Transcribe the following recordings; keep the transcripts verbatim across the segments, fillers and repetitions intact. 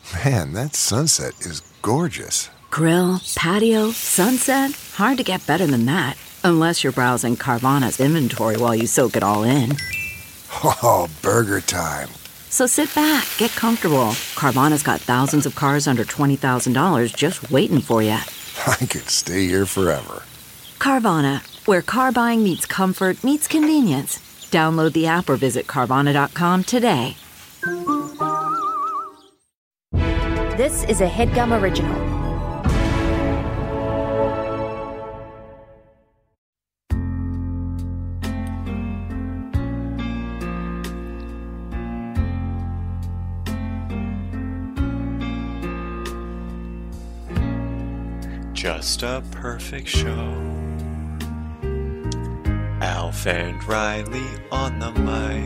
Man, that sunset is gorgeous. Grill, patio, sunset. Hard to get better than that. Unless you're browsing Carvana's inventory while you soak it all in. Oh, burger time. So sit back, get comfortable. Carvana's got thousands of cars under twenty thousand dollars just waiting for you. I could stay here forever. Carvana, where car buying meets comfort, meets convenience. Download the app or visit Carvana dot com today. This is a HeadGum original. Just a perfect show. Alf and Riley on the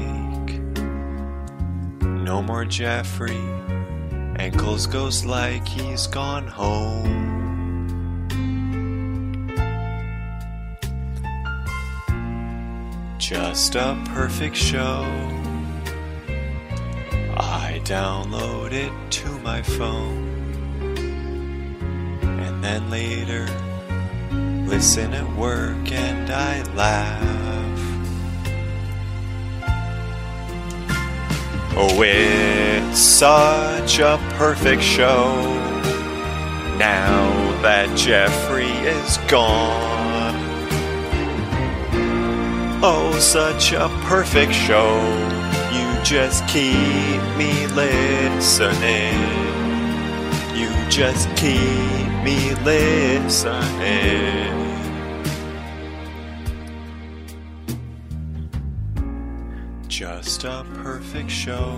mic. No more Jeffrey. Ankles goes like he's gone home. Just a perfect show. I download it to my phone. And then later, listen at work and I laugh. Oh, it's such a perfect show. Now that Jeffrey is gone. Oh, such a perfect show. You just keep me listening. You just keep me listening. Just a perfect show.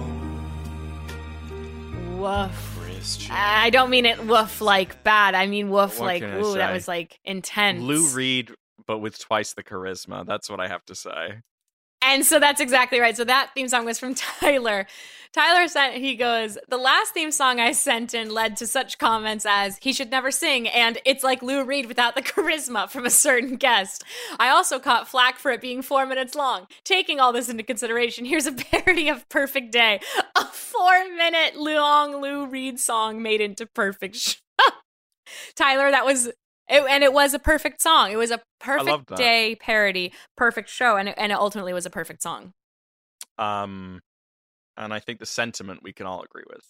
Woof. Christian. I don't mean it woof like bad. I mean woof What like, can I ooh, that say? was like intense. Lou Reed, but with twice the charisma. That's what I have to say. And so that's exactly right. So that theme song was from Tyler. Tyler sent, he goes, the last theme song I sent in led to such comments as, he should never sing, and it's like Lou Reed without the charisma from a certain guest. I also caught flack for it being four minutes long. Taking all this into consideration, here's a parody of Perfect Day, a four-minute long Lou Reed song made into Perfect Show. Tyler, that was... It, and it was a perfect song. It was a perfect that. day parody, perfect show, and it, and it ultimately was a perfect song. Um, and I think the sentiment we can all agree with.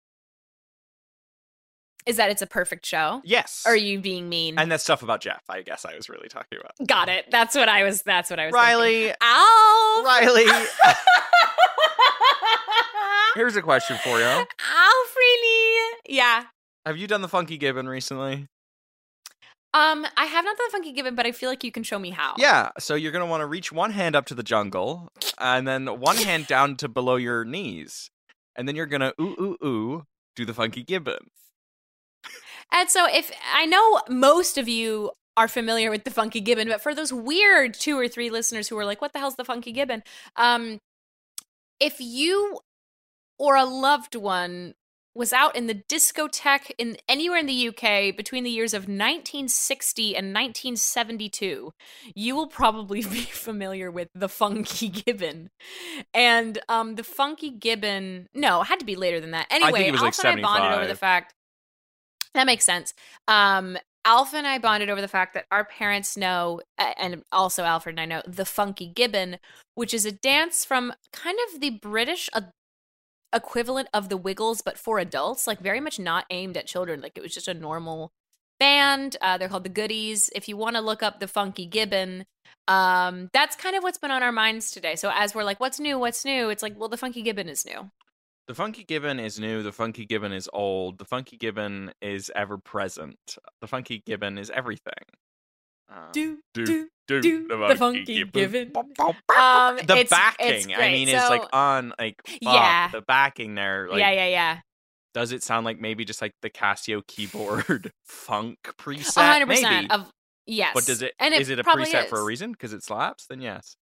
Is that it's a perfect show? Yes. Or are you being mean? And that stuff about Jeff, I guess I was really talking about. Got it. That's what I was. That's what I was. Riley. Thinking. Alf. Riley. Here's a question for you. Alf, really? Yeah. Have you done the Funky Gibbon recently? Um, I have not done Funky Gibbon, but I feel like you can show me how. Yeah, so you're going to want to reach one hand up to the jungle, and then one hand down to below your knees. And then you're going to ooh, ooh, ooh, do the Funky Gibbon. And so if, I know most of you are familiar with the Funky Gibbon, but for those weird two or three listeners who are like, what the hell's the Funky Gibbon? Um, if you or a loved one was out in the discotheque in anywhere in the U K between the years of nineteen sixty and nineteen seventy-two, you will probably be familiar with the Funky Gibbon. And um, the Funky Gibbon, no, it had to be later than that. Anyway, I think it was like Alf and I bonded over the seventy-five. fact, that makes sense. Um, Alf and I bonded over the fact that our parents know, and also Alfred and I know, the Funky Gibbon, which is a dance from kind of the British uh, equivalent of the Wiggles, but for adults, like very much not aimed at children. Like it was just a normal band. Uh, they're called the Goodies. If you want to look up the Funky Gibbon, um, that's kind of what's been on our minds today. So as we're like, what's new? What's new? It's like, well, the Funky Gibbon is new. The Funky Gibbon is new. The Funky Gibbon is old. The Funky Gibbon is ever present. The Funky Gibbon is everything. Um, Do, do, do, do, do the Funky Gibbon. Bop, bop, Um, bop. The it's- backing, it's I great. mean, it's So- like on, like, fuck, Yeah. the backing there. Like, yeah, yeah, yeah. Does it sound like maybe just like the Casio keyboard funk preset? A hundred percent Maybe. of yes. But does it, and is it a probably preset for a is. reason? Because it slaps? Then yes.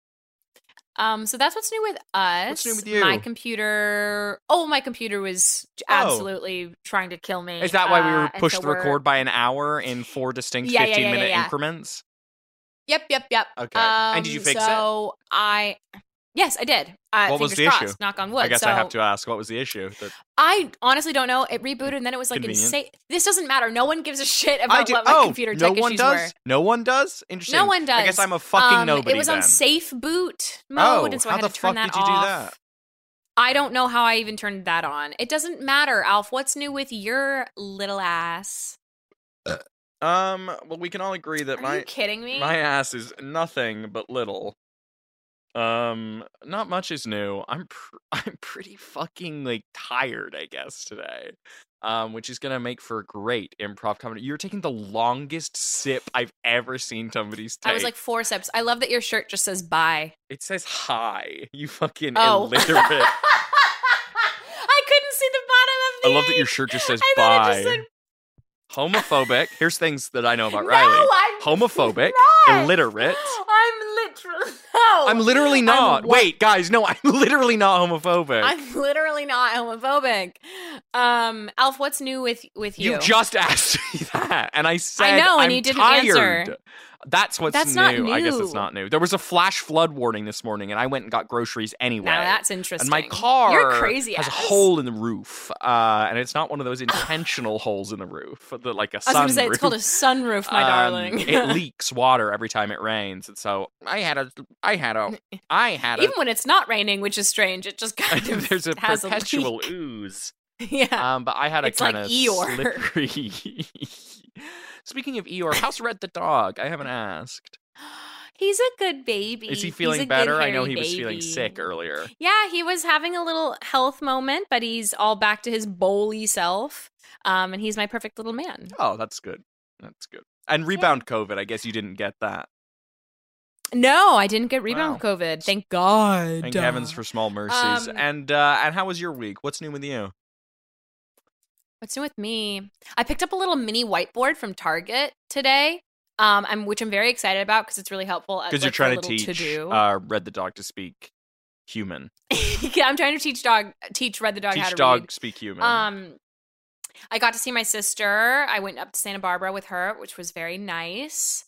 Um, so that's what's new with us. What's new with you? My computer. Oh, my computer was Oh. absolutely trying to kill me. Is that why we uh, were and pushed so the we're- record by an hour in four distinct Yeah, yeah, fifteen yeah, minute yeah, yeah. increments? Yep, yep, yep. Okay. Um, And did you fix it? So I Yes, I did. Uh, What was fingers the crossed, issue? knock on wood. I guess so, I have to ask, what was the issue? That- I honestly don't know. It rebooted and then it was like Convenient. insane. This doesn't matter. No one gives a shit I about do- what my oh, computer no tech one issues does? were. No one does? Interesting. No one does. I guess I'm a fucking Um, nobody It was on then. safe boot mode, Oh, and so I how had the to turn fuck that did you do off. that? I don't know how I even turned that on. It doesn't matter, Alf. What's new with your little ass? Um, well, we can all agree that Are my you kidding me? my ass is nothing but little. Um, not much is new. I'm pr- I'm pretty fucking like tired, I guess, today. Um, which is gonna make for great improv comedy. You're taking the longest sip I've ever seen somebody's take. I was like four sips. I love that your shirt just says bye. It says hi. You fucking Oh. illiterate. I couldn't see the bottom of the I love that your ink. shirt just says I thought bye. it just said, Homophobic. Here's things that I know about no, Riley. I'm Homophobic, not. illiterate. I'm literally no. I'm literally not. I'm wa- Wait, guys, no, I'm literally not homophobic. I'm literally not homophobic. Um, Alf, what's new with with you? You just asked me that, and I said I know, and I'm you didn't tired. answer. That's what's That's new. not I guess new. it's not new. There was a flash flood warning this morning, and I went and got groceries anyway. Now that's interesting. And my car You're crazy has ass. a hole in the roof, uh, and it's not one of those intentional holes in the roof, the, like a I was sun going to say roof. it's called a sunroof, my Um, darling. it leaks water every time it rains, and so I had a, I had a, I had a. Even when it's not raining, which is strange, it just kind of There's a has perpetual a leak. ooze. Yeah. Um, but I had a It's like kind of Eeyore. slippery. Speaking of Eeyore, how's Red the dog? I haven't asked. He's a good baby. Is he He's feeling a good better? I know hairy he was feeling baby. sick earlier. Yeah, he was having a little health moment, but he's all back to his bowly self. Um, and he's my perfect little man. Oh, that's good. That's good. And rebound COVID, I guess you didn't get that. No, I didn't get rebound Wow. COVID. Thank God. Thank heavens for small mercies. Um, and uh, and how was your week? What's new with you? What's new with me? I picked up a little mini whiteboard from Target today, um, I'm, which I'm very excited about because it's really helpful. Because you're trying to teach To-do. uh, Red the dog to speak human. Yeah, I'm trying to teach dog teach Red the dog how Teach to dog read. speak human. Um, I got to see my sister. I went up to Santa Barbara with her, which was very nice.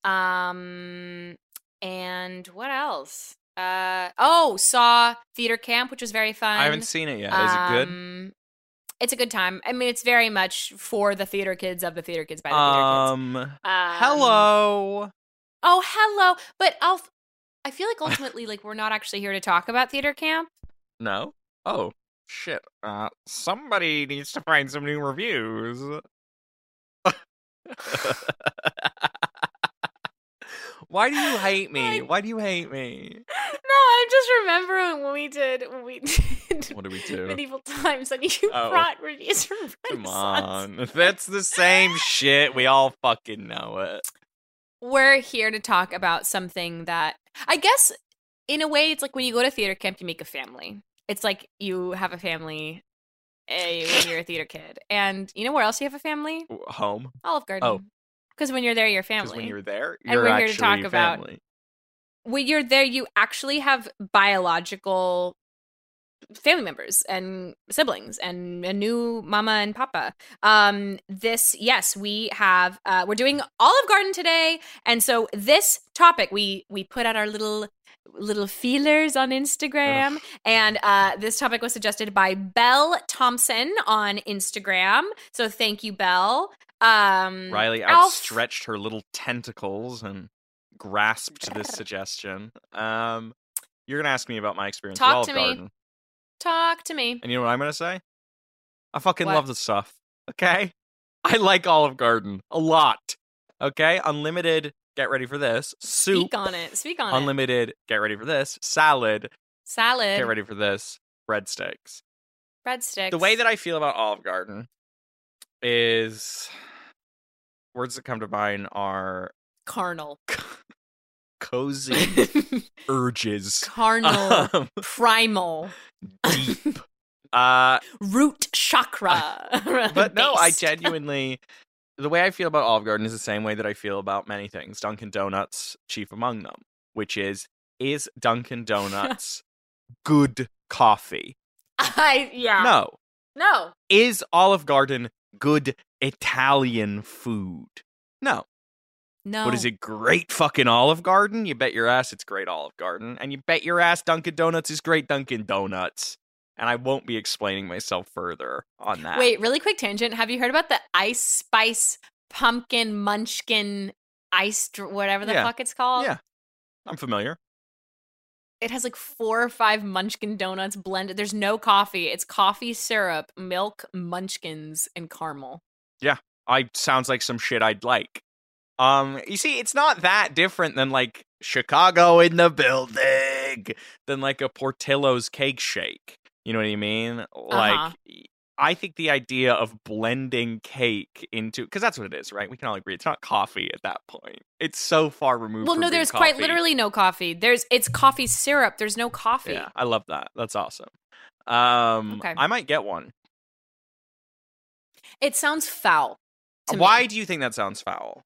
Um, and what else? Uh, oh, saw theater camp, which was very fun. I haven't seen it yet. Is it good? Um, It's a good time. I mean, it's very much for the theater kids of the theater kids by the theater kids. Um, Um, hello. Oh, hello. But Alf, I feel like ultimately, like, we're not actually here to talk about theater camp. No? Oh, shit. Uh, somebody needs to find some new reviews. Why do you hate me? Why do you hate me? No, I'm just remembering when we did when we did What do we do? medieval times and you Oh. brought reviews from Come Renaissance. on. That's the same shit. We all fucking know it. We're here to talk about something that I guess in a way it's like when you go to theater camp you make a family. It's like you have a family eh, when you're a theater kid. And you know where else you have a family? Home. Olive Garden. Oh. Because when you're there, you're Because family. when you're there, And you're we're here to actually talk about- family. when you're there, you actually have biological family members and siblings and a new mama and papa. Um, this, yes, we have, uh, we're doing Olive Garden today. And so this topic, we, we put out our little, little feelers on Instagram. Ugh. And, uh, this topic was suggested by Belle Thompson on Instagram. So thank you, Belle. Um, Riley Alf- outstretched her little tentacles and grasped this suggestion. Um, you're gonna ask me about my experience Talk with Olive to me. Garden, Talk to me. and you know what I'm gonna say? I fucking What? love the stuff. Okay, I like Olive Garden a lot. Okay, unlimited. Get ready for this soup. Speak on it. Speak on it. Unlimited. Get ready for this salad. Salad. Get ready for this breadsticks. Breadsticks. The way that I feel about Olive Garden is words that come to mind are carnal. cozy urges. Carnal. Um, Primal. deep. Uh, Root chakra. but no, I based. genuinely, the way I feel about Olive Garden is the same way that I feel about many things. Dunkin' Donuts, chief among them, which is, is Dunkin' Donuts good coffee? I yeah. No. No. Is Olive Garden good Italian food? No. No. But is it great fucking Olive Garden? You bet your ass it's great Olive Garden. And you bet your ass Dunkin' Donuts is great Dunkin' Donuts. And I won't be explaining myself further on that. Wait, really quick tangent. Have you heard about the Ice Spice Pumpkin Munchkin Iced, whatever the Yeah. fuck it's called? Yeah, I'm familiar. It has like four or five Munchkin donuts blended. There's no coffee. It's coffee syrup, milk, Munchkins, and caramel. Yeah, I sounds like some shit I'd like. Um, you see, it's not that different than like Chicago in the building, than like a Portillo's cake shake. You know what I mean? Like, Uh-huh. I think the idea of blending cake into, because that's what it is, right? We can all agree it's not coffee at that point. It's so far removed. Well, from no, being there's quite coffee. literally no coffee. There's it's coffee syrup. There's no coffee. Yeah, I love that. That's awesome. Um, Okay. I might get one. It sounds foul. To Why me. do you think that sounds foul?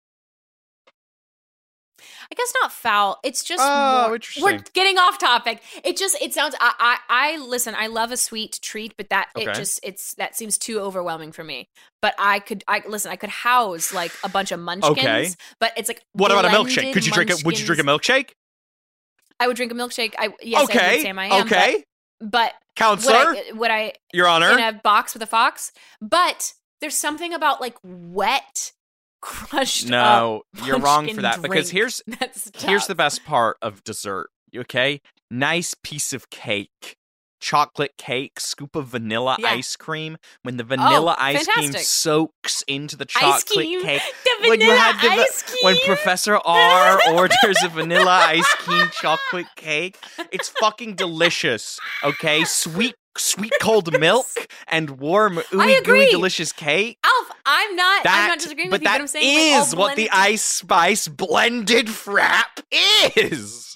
I guess not foul. It's just Oh, more, interesting. we're getting off topic. It just it sounds. I, I I listen. I love a sweet treat, but that Okay. it just it's that seems too overwhelming for me. But I could I listen. I could house like a bunch of munchkins. Okay. But it's like What about a milkshake? blended Could you drink it? Would you drink a munchkins. milkshake? I would drink a milkshake. I yes, I okay. would say I am. okay. But, but would Counselor, I, would I Your Honor. in a box with a fox? But there's something about like wet, crushed. No, up you're wrong munchkin for that because drink. here's That's here's tough. the best part of dessert. Okay, nice piece of cake, chocolate cake, scoop of vanilla Yeah. ice cream. When the vanilla Oh, ice cream fantastic. soaks into the Ice chocolate cream. cake. The When you vanilla had the va- ice cream. when Professor R orders a vanilla ice cream chocolate cake, it's fucking delicious. Okay, sweet. Sweet cold milk and warm, ooey agree. gooey, delicious cake. Alf, I'm not. That, I'm not disagreeing but with you, that but I'm saying like, all is what the blended- Ice Spice blended frap is.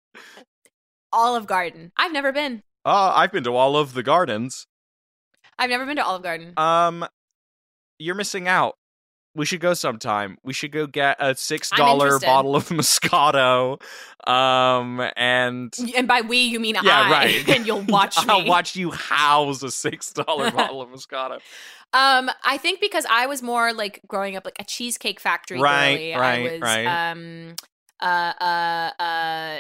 Olive Garden. I've never been. Oh, I've been to all of the gardens. I've never been to Olive Garden. Um, you're missing out. We should go sometime. We should go get a six I'm dollar interested. bottle of Moscato. Um, and And by we, you mean yeah, I. right. And you'll watch me. I'll watch you house a six dollar bottle of Moscato. Um, I think because I was more like growing up like a Cheesecake Factory Right, girly. right, I was right. um uh uh uh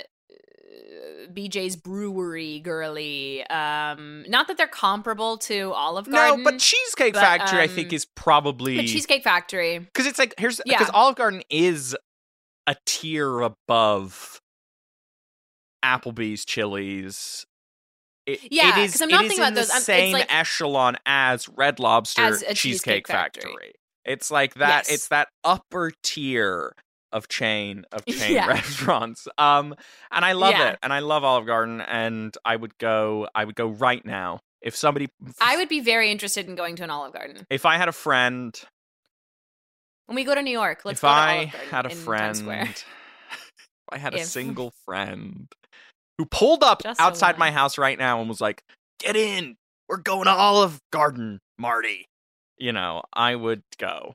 B J's Brewery girly. Um, not that they're comparable to Olive Garden. No, but Cheesecake but, Factory, I um, think, is probably the Cheesecake Factory. because it's like here's Yeah. because Olive Garden is a tier above Applebee's, Chili's. It, Yeah, it is, 'cause I'm not it is thinking in about the those. I'm- it's same like- echelon as Red Lobster, As a Cheesecake, Cheesecake Factory. Factory. It's like that. Yes. It's that upper tier of chain of chain Yeah. restaurants. Um, and I love Yeah. it, and I love Olive Garden, and I would go. I would go right now if somebody. I would be very interested in going to an Olive Garden. If I had a friend. When we go to New York, let's if go to I Olive Garden had a in Times friend, Square. if I had a If- single friend who pulled up Just outside the my one. house right now and was like, "Get in, we're going to Olive Garden, Marty." You know, I would go.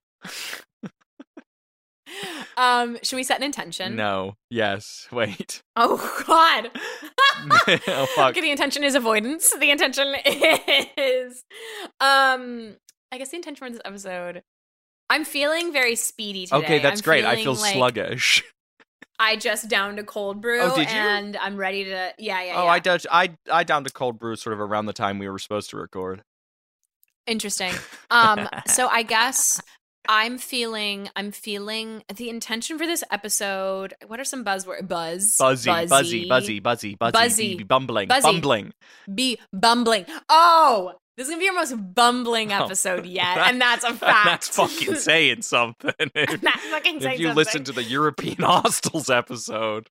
Um, should we set an intention? No, yes, wait. Oh God. Oh fuck. Okay, the intention is avoidance. The intention is um I guess the intention for this episode. I'm feeling very speedy today. Okay, that's I'm great. I feeling feel like sluggish. I just downed a cold brew Oh, did you? and I'm ready to yeah, yeah, Oh, yeah. I did. I I downed a cold brew sort of around the time we were supposed to record. Interesting. Um, so I guess I'm feeling I'm feeling the intention for this episode. What are some buzzwords? Buzz. Buzzy, buzzy, buzzy, buzzy, buzzy, Buzzy. be- be bumbling, Buzzy. bumbling. Be bumbling. Oh, this is gonna be our most bumbling Oh. episode yet, and that's a fact. That's fucking saying something. That's fucking saying If you something. listen to the European Hostels episode.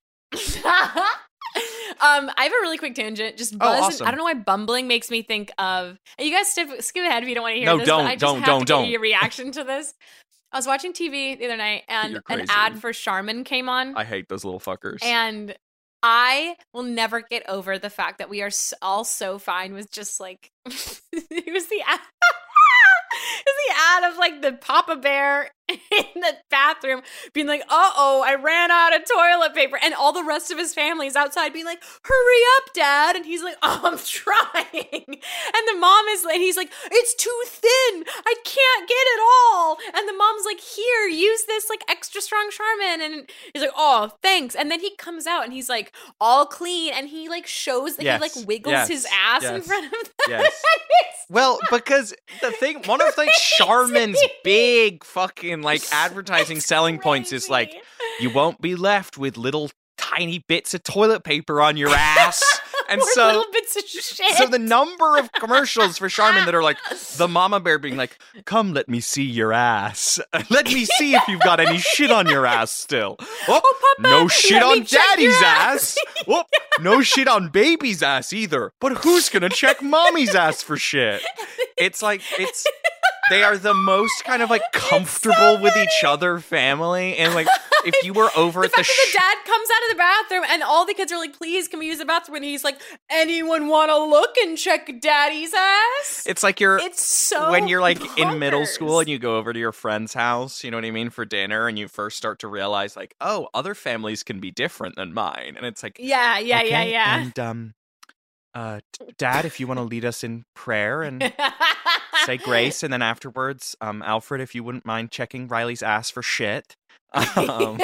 um, I have a really quick tangent. Just buzz. Oh, awesome. I don't know why bumbling makes me think of. And you guys skip, skip ahead if you don't want to hear No, this. don't, but I just don't, have don't, to don't. get your reaction to this. I was watching T V the other night, and You're an crazy. ad for Charmin came on, I hate those little fuckers. and I will never get over the fact that we are s- all so fine with just like it was the ad. It was the ad of like the Papa Bear in the bathroom being like, uh-oh, I ran out of toilet paper. And all the rest of his family is outside being like, hurry up, Dad. And he's like, oh, I'm trying. And the mom is like, he's like, it's too thin. I can't get it all. And the mom's like, here, use this like extra strong Charmin. And he's like, oh, thanks. And then he comes out and he's like all clean. And he like shows that Yes. he like wiggles Yes. his ass in Yes. front of them. Yes. Well, because the thing, one of like Charmin's big fucking like advertising It's selling points is like, crazy. you won't be left with little tiny bits of toilet paper on your ass. And Or so, little bits of shit. so the number of commercials for Charmin that are like the mama bear being like, come let me see your ass. Let me see if you've got any shit on your ass still. Oh, Oh, Papa, no shit let me on check your daddy's ass. ass. Oh, no shit on baby's ass either. But who's gonna check mommy's ass for shit? It's like, it's, they are the most kind of like comfortable with each other family. And like, if you were over the at the fact that sh- the dad comes out of the bathroom and all the kids are like, please, can we use the bathroom? And he's like, anyone want to look and check daddy's ass? it's like you're, It's so when you're like in middle bonkers. school and you go over to your friend's house, you know what I mean, for dinner, and you first start to realize like, oh, other families can be different than mine. And it's like, Yeah, yeah, yeah, okay, yeah. And um, uh, d- Dad, if you want to lead us in prayer and say grace, and then afterwards, um, Alfred, if you wouldn't mind checking Riley's ass for shit. Um,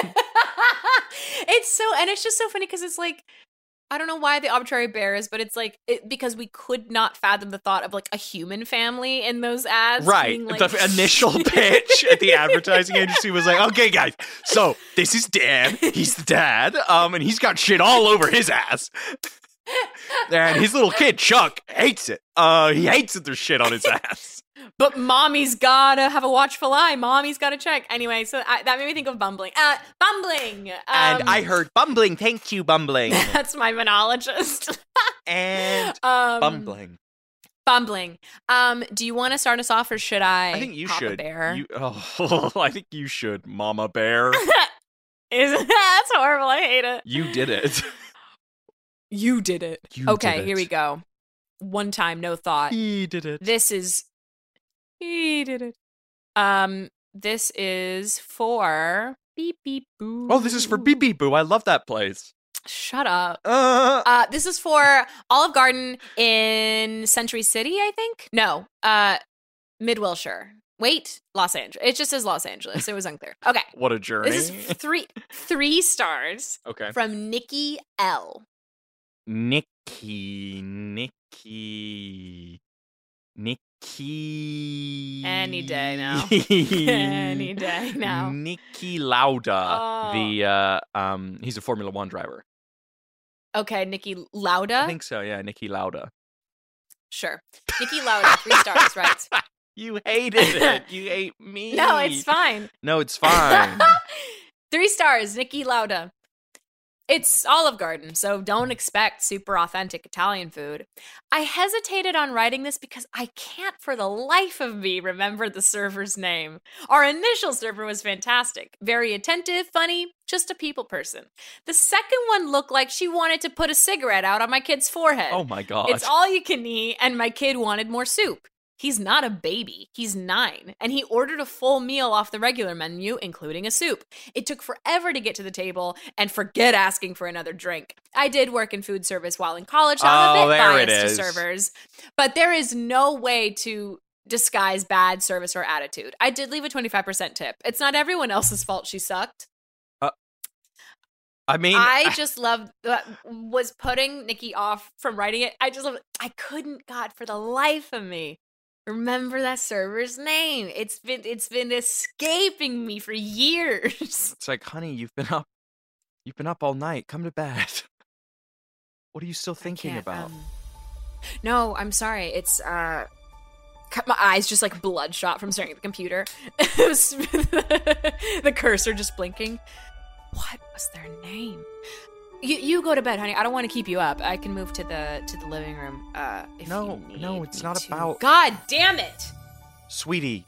It's so, and it's just so funny because it's like, I don't know why the arbitrary bears, but it's like, it, because we could not fathom the thought of like a human family in those ads. right. being like, The initial pitch at the advertising agency was like, okay, guys, so this is Dan. He's the dad. Um, and he's got shit all over his ass. And his little kid, Chuck, hates it. Uh, he hates that there's shit on his ass. But mommy's gotta have a watchful eye. Mommy's gotta check. Anyway, so I, that made me think of bumbling. Uh, bumbling. Um, And I heard bumbling. Thank you, bumbling. that's my monologist. And um, bumbling. Bumbling. Um, do you want to start us off, or should I? I think you Papa should. Bear? You, oh, I think you should, Mama Bear. Is that's horrible? I hate it. You did it. You did it. You okay, did here it. we go. One time, no thought. He did it. This is. He did it. Um, this is for beep beep boo. Oh, this is for Beep Beep Boo. I love that place. Shut up. Uh, Uh, this is for Olive Garden in Century City, I think. No, uh, Mid Wilshire. Wait, Los Angeles. It just says Los Angeles. It was unclear. Okay, what a journey. this is three three stars Okay. from Nikki L. Nikki, Nikki, Nikki. Any day now. Any day now. Nikki Lauda, Oh. the uh, um, he's a Formula One driver. Okay, Nikki Lauda. I think so. Yeah, Nikki Lauda. Sure, Nikki Lauda. Three stars, right? You hated it. You hate me. No, it's fine. No, it's fine. Three stars, Nikki Lauda. It's Olive Garden, so don't expect super authentic Italian food. I hesitated on writing this because I can't for the life of me remember the server's name. Our initial server was fantastic. Very attentive, funny, just a people person. The second one looked like she wanted to put a cigarette out on my kid's forehead. Oh my god. It's all you can eat, and my kid wanted more soup. He's not a baby. He's nine, and he ordered a full meal off the regular menu, including a soup. It took forever to get to the table, and forget asking for another drink. I did work in food service while in college, so I'm Oh, a bit there it biased to is. servers, but there is no way to disguise bad service or attitude. I did leave a twenty-five percent tip. It's not everyone else's fault she sucked. I mean, I just loved uh, was putting Nikki off from writing it. I just love I couldn't, God, for the life of me, remember that server's name. It's been it's been escaping me for years. it's like, honey, you've been up, you've been up all night. Come to bed. What are you still thinking Can't, about? um, no, I'm sorry. It's uh, cut my eyes just like bloodshot from staring at the computer. It was the cursor just blinking. What was their name? You you go to bed, honey. I don't want to keep you up. I can move to the to the living room. Uh, if No, you no, need it's me not to. about- God damn it! Sweetie.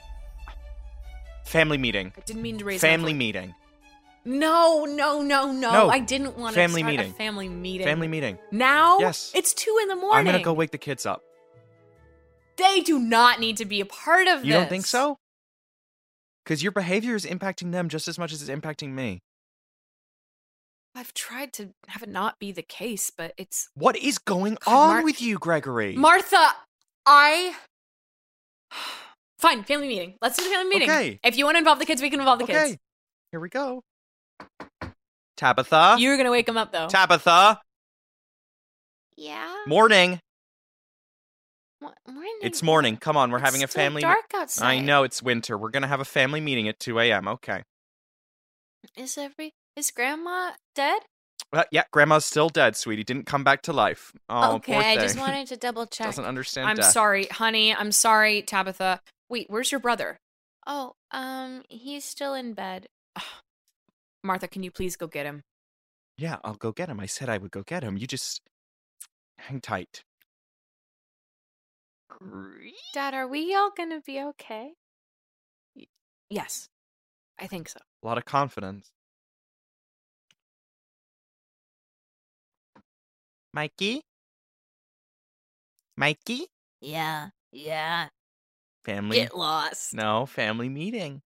Family meeting. I didn't mean to raise my Family voice. meeting. No, no, no, no. No. I didn't want to Family start meeting. a family meeting. Family meeting. Now? Yes. It's two in the morning. I'm gonna go wake the kids up. They do not need to be a part of You this. don't think so? Because your behavior is impacting them just as much as it's impacting me. I've tried to have it not be the case, but it's... What is going God, on Mar- with you, Gregory? Martha, I... Fine, family meeting. Let's do the family meeting. Okay. If you want to involve the kids, we can involve the okay. kids. Here we go. Tabitha? You're going to wake them up, though. Tabitha? Yeah? Morning. Mo- morning. It's morning. Come on, we're It's having a still family... dark outside. I know, it's winter. We're going to have a family meeting at two a.m. Okay. Is every... Is Grandma dead? Uh, yeah, Grandma's still dead, sweetie. Didn't come back to life. Oh, okay, poor I thing. just wanted to double check. Doesn't understand I'm death. sorry, honey. I'm sorry, Tabitha. Wait, where's your brother? Oh, um, he's still in bed. Ugh. Martha, can you please go get him? Yeah, I'll go get him. I said I would go get him. You just hang tight. Dad, are we all gonna be okay? Y- yes, I think so. A lot of confidence. Mikey? Mikey? Yeah, yeah. Family? Get lost. No, family meeting.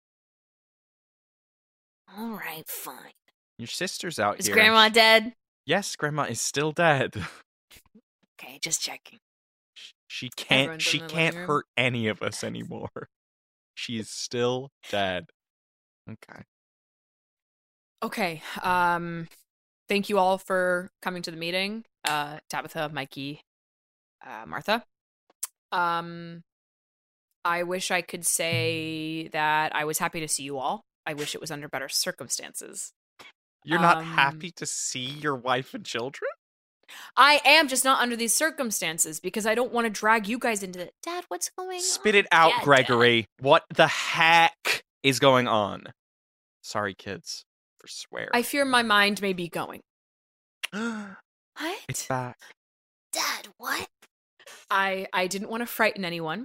All right, fine. Your sister's out Is here. Grandma dead? Yes, Grandma is still dead. Okay, just checking. She can't. Everyone's She in the can't living room? hurt any of us anymore. She is still dead. Okay. Okay. Um, thank you all for coming to the meeting. Uh, Tabitha, Mikey, uh, Martha. Um, I wish I could say that I was happy to see you all. I wish it was under better circumstances. You're not Um, happy to see your wife and children? I am just not under these circumstances because I don't want to drag you guys into it. Dad, what's going on? Spit it out, Yeah, Gregory. What the heck is going on? Sorry, kids, for swear. Dad. I fear my mind may be going. It's What? back. Dad, what? I I didn't want to frighten anyone.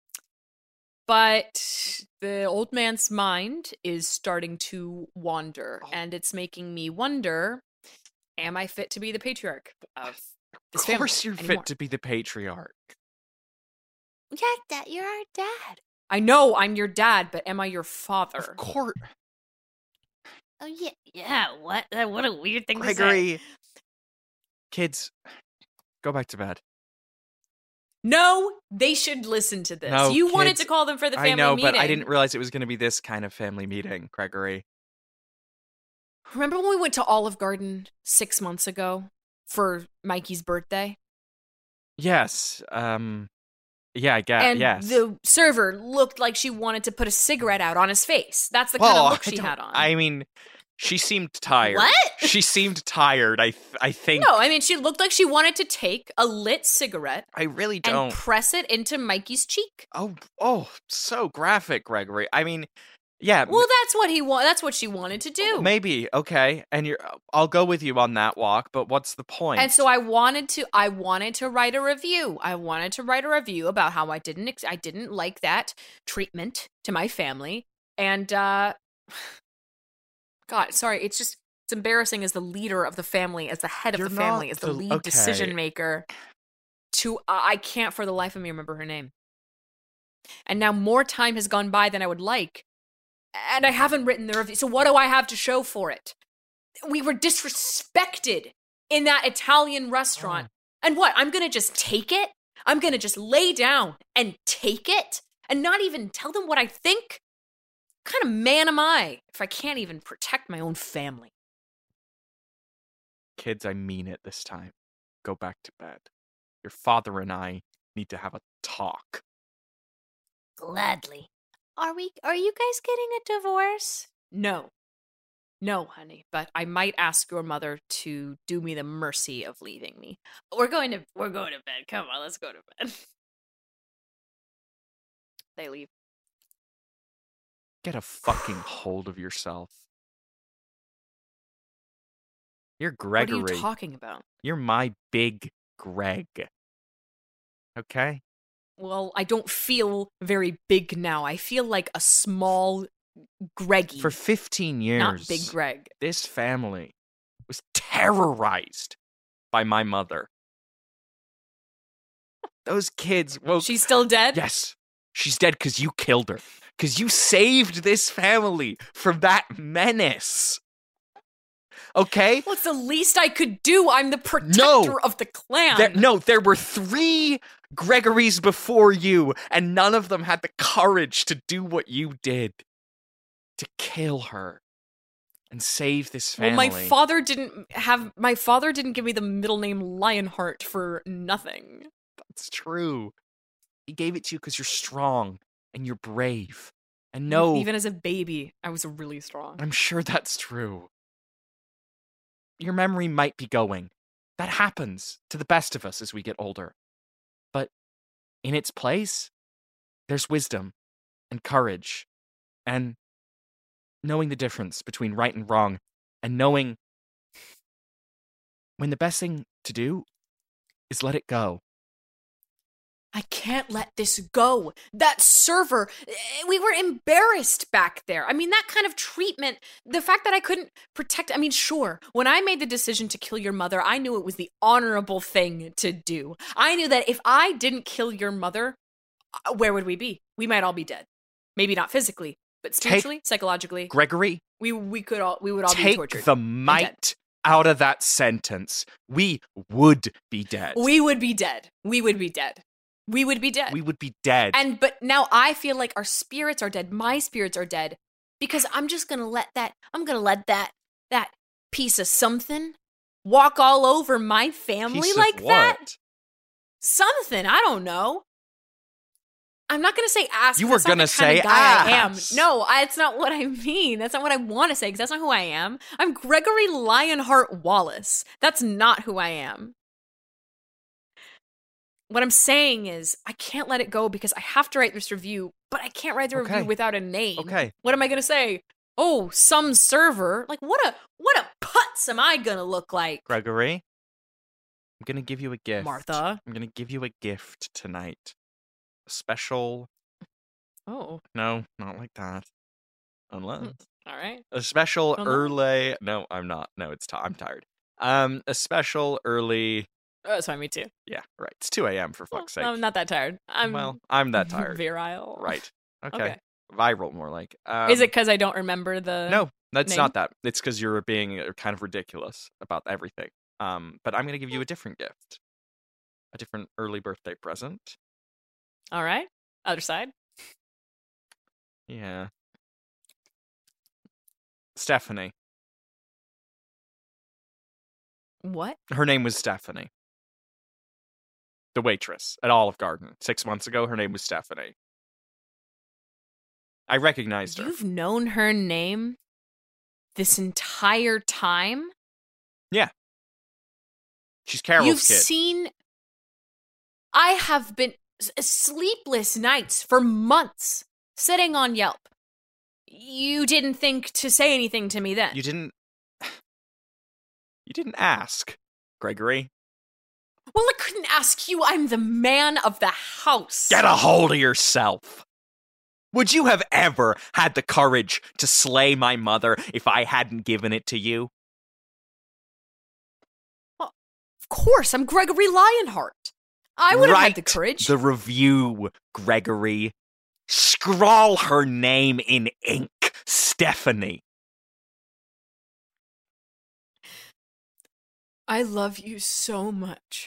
But the old man's mind is starting to wander, Oh. and it's making me wonder, am I fit to be the patriarch of this Of family course you're anymore? fit to be the patriarch. Yeah, Dad, you're our dad. I know I'm your dad, but am I your father? Of course. Oh, yeah. Yeah, what? Uh, What a weird thing to say. Gregory. Kids, go back to bed. No, they should listen to this. No, you wanted kids, to call them for the family I know, meeting. but I didn't realize it was going to be this kind of family meeting, Gregory. Remember when we went to Olive Garden six months ago for Mikey's birthday? Yes. Um. Yeah, I guess. and yes. the server looked like she wanted to put a cigarette out on his face. That's the well, kind of look I she don't- had on. I mean, she seemed tired. What? She seemed tired. I. Th- I think. no, I mean, she looked like she wanted to take a lit cigarette I really and don't. press it into Mikey's cheek. Oh. Oh. So graphic, Gregory. I mean, yeah. Well, that's what he wa- That's what she wanted to do. Maybe okay, and you're. I'll go with you on that walk. But what's the point? And so I wanted to I wanted to write a review. I wanted to write a review about how I didn't ex- I didn't like that treatment to my family. And uh God, sorry, it's just it's embarrassing as the leader of the family, as the head of You're the family, not as the, the- lead okay. decision maker to uh, I can't for the life of me remember her name. And now more time has gone by than I would like. And I haven't written the review. So what do I have to show for it? We were disrespected in that Italian restaurant. And what? I'm going to just take it? I'm going to just lay down and take it and not even tell them what I think? What kind of man am I if I can't even protect my own family? Kids, I mean it this time. Go back to bed. Your father and I need to have a talk. Gladly. Are we are you guys getting a divorce? No. No, honey, but I might ask your mother to do me the mercy of leaving me. We're going to we're going to bed. Come on, let's go to bed. They leave. Get a fucking hold of yourself. You're Gregory. What are you talking about? You're my big Greg. Okay? Well, I don't feel very big now. I feel like a small Greggy. For fifteen years, not Big Greg. this family was terrorized by my mother. Those kids woke... She's still dead? Yes. She's dead because you killed her. because you saved this family from that menace. Okay? Well, it's the least I could do. I'm the protector No. of the clan. There, no, there were three Gregorys before you, and none of them had the courage to do what you did. To kill her and save this family. Well, my father didn't have. My father didn't give me the middle name Lionheart for nothing. That's true. He gave it to you because you're strong and you're brave. And no, Even as a baby, I was really strong. I'm sure that's true. Your memory might be going. That happens to the best of us as we get older. But in its place, there's wisdom and courage and knowing the difference between right and wrong and knowing when the best thing to do is let it go. I can't let this go. That server, eh, we were embarrassed back there. I mean, that kind of treatment, the fact that I couldn't protect, I mean, sure, when I made the decision to kill your mother, I knew it was the honorable thing to do. I knew that if I didn't kill your mother, uh, where would we be? We might all be dead. Maybe not physically, but spiritually, Take, psychologically. Gregory, we we could all we would all take be tortured. the might out of that sentence. We would be dead. We would be dead. We would be dead. We would be dead. We would be dead. And but now I feel like our spirits are dead. My spirits are dead because I'm just gonna let that. I'm gonna let that that piece of something walk all over my family Piece of like that. what? Something I don't know. I'm not gonna say ass. You 'cause were that's not gonna the kind say of guy I am. ass. No, I, it's not what I mean. That's not what I want to say because that's not who I am. I'm Gregory Lionheart Wallace. That's not who I am. What I'm saying is, I can't let it go because I have to write this review, but I can't write the Okay. review without a name. Okay. What am I gonna say? Oh, some server. Like, what a what a putz am I gonna look like? Gregory, I'm going to give you a gift. Martha. I'm going to give you a gift tonight. A special... Oh, No, not like that. Unless... all right. A special Oh, no. early... No, I'm not. No, it's t- I'm tired. Um, a special early... Oh, that's fine. Me too. Yeah, right. It's two a.m. for Well, fuck's sake. I'm not that tired. I'm well, I'm that tired. Virile. Right. Okay. Okay. Viral, more like. Um, Is it because I don't remember the? No, that's name? not that. It's because you're being uh, kind of ridiculous about everything. Um, but I'm going to give you a different gift. A different early birthday present. All right. Other side. Yeah. Stephanie. What? Her name was Stephanie. The waitress at Olive Garden. Six months ago, her name was Stephanie. I recognized her. You've known her name this entire time? Yeah. She's Carol's You've kid. seen. I have been s- sleepless nights for months sitting on Yelp. You didn't think to say anything to me then. You didn't... You didn't ask, Gregory. Well, I couldn't ask you. I'm the man of the house. Get a hold of yourself. Would you have ever had the courage to slay my mother if I hadn't given it to you? Of course, I'm Gregory Lionheart. I would have had the Write courage. The review, Gregory. Scrawl her name in ink, Stephanie. I love you so much.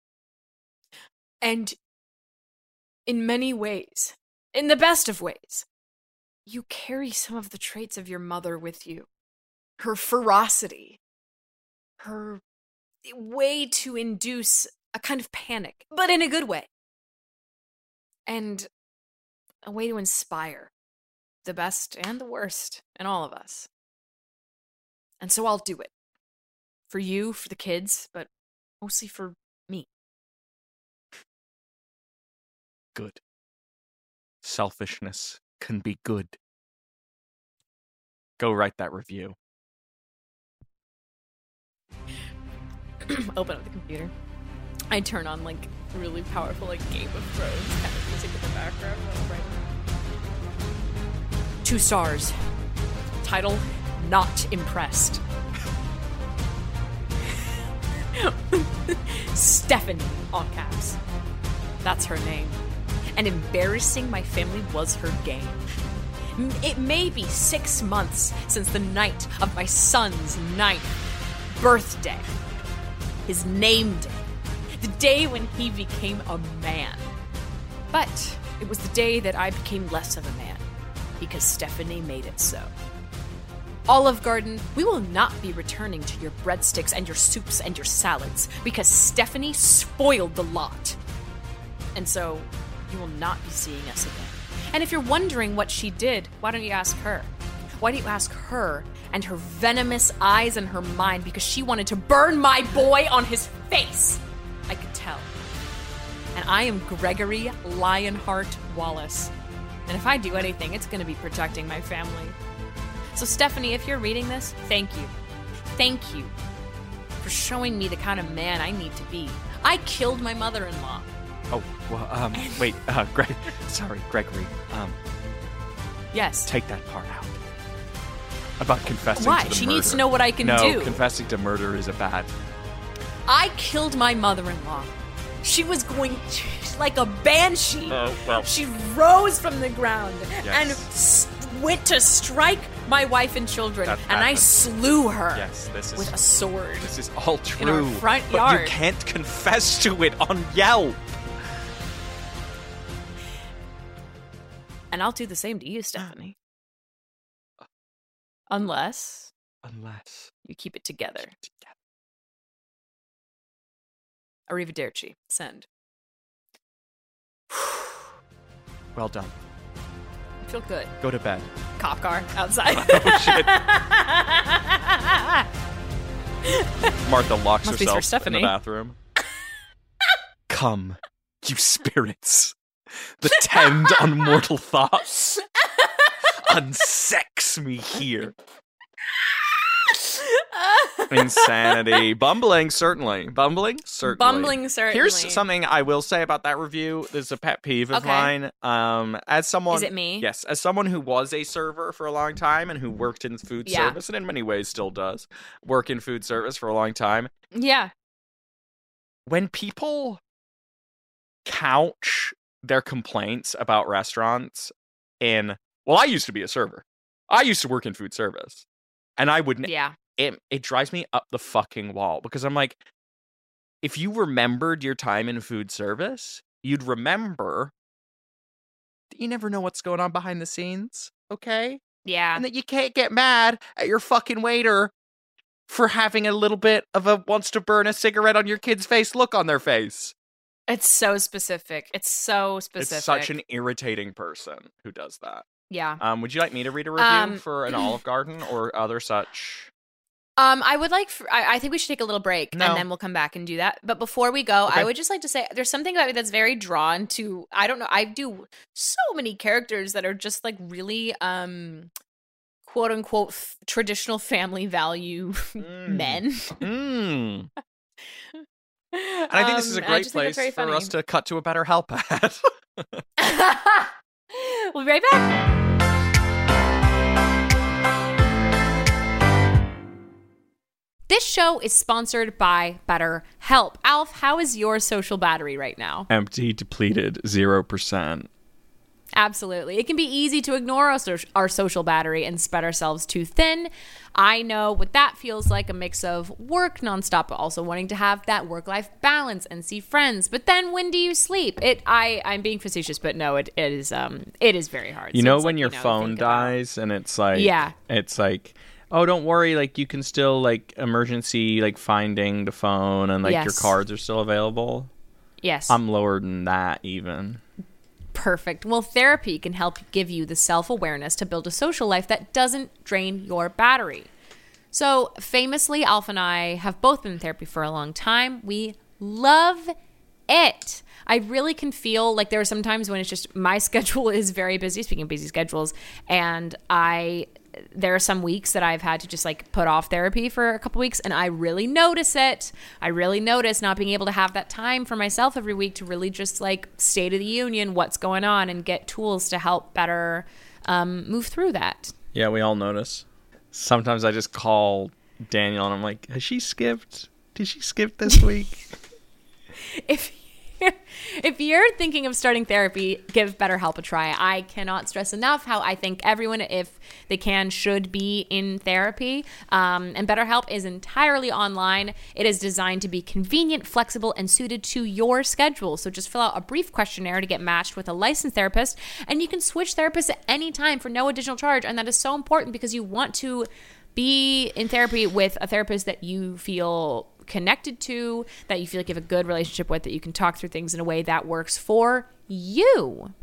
And in many ways, in the best of ways, you carry some of the traits of your mother with you. Her ferocity, her way to induce a kind of panic, but in a good way. And a way to inspire the best and the worst in all of us. And so I'll do it. For you, for the kids, but mostly for me. Good. Selfishness can be good. Go write that review. Open up the computer. I turn on like really powerful like Game of Thrones kind of music in the background. Right. Two stars. Title: Not Impressed. Stephanie, all caps. That's her name. and embarrassing my family was her game. It may be six months since the night of my son's ninth birthday, his name day, the day when he became a man. But it was the day that I became less of a man, because Stephanie made it so. Olive Garden, we will not be returning to your breadsticks and your soups and your salads, because Stephanie spoiled the lot. And so, you will not be seeing us again. And if you're wondering what she did, why don't you ask her? Why don't you ask her and her venomous eyes and her mind, because she wanted to burn my boy on his face. I could tell. And I am Gregory Lionheart Wallace. And if I do anything, it's going to be protecting my family. So Stephanie, if you're reading this, thank you. Thank you for showing me the kind of man I need to be. I killed my mother-in-law. Oh, well, um, wait, uh, Greg, sorry, Gregory, um, yes. Take that part out. About confessing Why? to the She murder. needs to know what I can no, do. No, confessing to murder is a bad. I killed my mother-in-law. She was going to, like a banshee. Oh, well. She rose from the ground Yes. and s- went to strike my wife and children, That and I happened. slew her Yes, this is with a sword. This is all In our true. front but yard. you can't confess to it on Yelp. And I'll do the same to you, Stephanie. Unless Unless you keep it together. Keep it together. Arrivederci. Send. Well done. I feel good. Go to bed. Cop car outside. Oh, shit. Martha locks Must be for herself in the Stephanie. bathroom. Come, you spirits, that tend on mortal thoughts. Unsex me here. Insanity. Bumbling, certainly. Bumbling, certainly. Bumbling, certainly. Here's something I will say about that review. This is a pet peeve of Okay. mine. Um, as someone, Is it me? Yes, as someone who was a server for a long time and who worked in food Yeah. service, and in many ways still does work in food service for a long time. Yeah. When people couch their complaints about restaurants in, well, I used to be a server. I used to work in food service, and I would. Yeah. It it drives me up the fucking wall, because I'm like, if you remembered your time in food service, you'd remember that you never know what's going on behind the scenes, okay? Yeah. And that you can't get mad at your fucking waiter for having a little bit of a wants to burn a cigarette on your kid's face look on their face. It's so specific. It's so specific. It's such an irritating person who does that. Yeah. Um, would you like me to read a review Um, for an Olive Garden or other such? Um, I would like. For, I, I think we should take a little break, No. and then we'll come back and do that. But before we go, Okay. I would just like to say there's something about me that's very drawn to. I don't know. I do so many characters that are just like really, um, quote unquote, f- traditional family value Mm. men. Mm. And I think this is a Um, and I great just think place it's very for funny. us to cut to a better help at. We'll be right back. This show is sponsored by BetterHelp. Alf, how is your social battery right now? Empty, depleted, zero percent. Absolutely. It can be easy to ignore our, so- our social battery and spread ourselves too thin. I know what that feels like, a mix of work nonstop, but also wanting to have that work-life balance and see friends. But then when do you sleep? It I, I'm being facetious, but no, it, it is um it is very hard. You So know it's when like, your you know, phone think about- dies and it's like, Yeah. it's like, oh, don't worry, like you can still like emergency like finding the phone and like your Yes. cards are still available. Yes. I'm lower than that even. Perfect. Well, therapy can help give you the self-awareness to build a social life that doesn't drain your battery. So, famously, Alf and I have both been in therapy for a long time. We love it. I really can feel like there are some times when it's just my schedule is very busy, speaking of busy schedules, and I there are some weeks that I've had to just like put off therapy for a couple weeks, and I really notice it. I really notice not being able to have that time for myself every week to really just like state of the union, what's going on, and get tools to help better um, move through that. Yeah, we all notice. Sometimes I just call Daniel and I'm like, has she skipped? Did she skip this week? If if you're thinking of starting therapy, give BetterHelp a try. I cannot stress enough how I think everyone, if they can, should be in therapy. Um, and BetterHelp is entirely online. It is designed to be convenient, flexible, and suited to your schedule. So just fill out a brief questionnaire to get matched with a licensed therapist, and you can switch therapists at any time for no additional charge. And that is so important because you want to be in therapy with a therapist that you feel connected to, that you feel like you have a good relationship with, that you can talk through things in a way that works for you.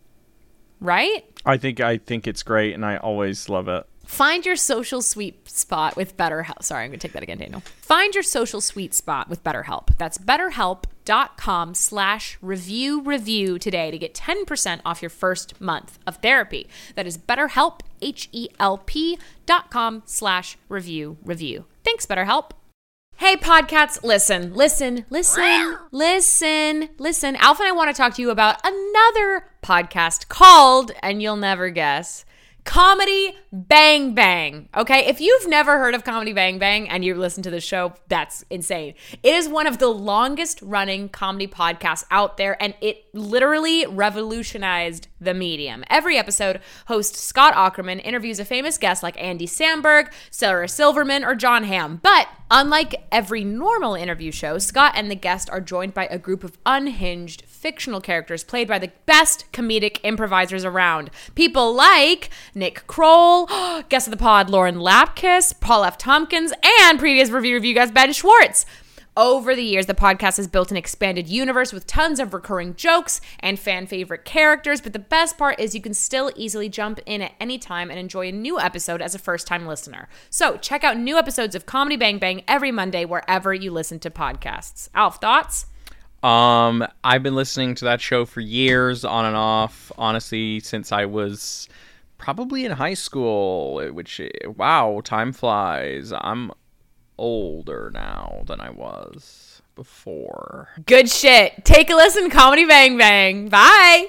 Right? I think I think it's great, and I always love it. Find your social sweet spot with BetterHelp. Sorry, I'm going to take that again, Daniel. Find your social sweet spot with BetterHelp. That's betterhelp.com slash review review today to get ten percent off your first month of therapy. That is BetterHelp, H-E-L-P dot com slash review review. Thanks, BetterHelp. Hey, Podcats, listen, listen, listen, listen, listen. Alf and I want to talk to you about another podcast called, and you'll never guess, Comedy Bang Bang. Okay, if you've never heard of Comedy Bang Bang and you listen to the show, that's insane. It is one of the longest running comedy podcasts out there, and it literally revolutionized the medium. Every episode, host Scott Aukerman interviews a famous guest like Andy Samberg, Sarah Silverman, or John Hamm. But unlike every normal interview show, Scott and the guest are joined by a group of unhinged fictional characters played by the best comedic improvisers around. People like Nick Kroll, guest of the pod Lauren Lapkus, Paul F. Tompkins, and previous review review guest Ben Schwartz. Over the years, the podcast has built an expanded universe with tons of recurring jokes and fan favorite characters, but the best part is you can still easily jump in at any time and enjoy a new episode as a first-time listener. So check out new episodes of Comedy Bang Bang every Monday wherever you listen to podcasts. Alf, thoughts? Um, I've been listening to that show for years, on and off, honestly, since I was probably in high school, which, wow, time flies. I'm older now than I was before. Good shit. Take a listen, Comedy Bang Bang. Bye.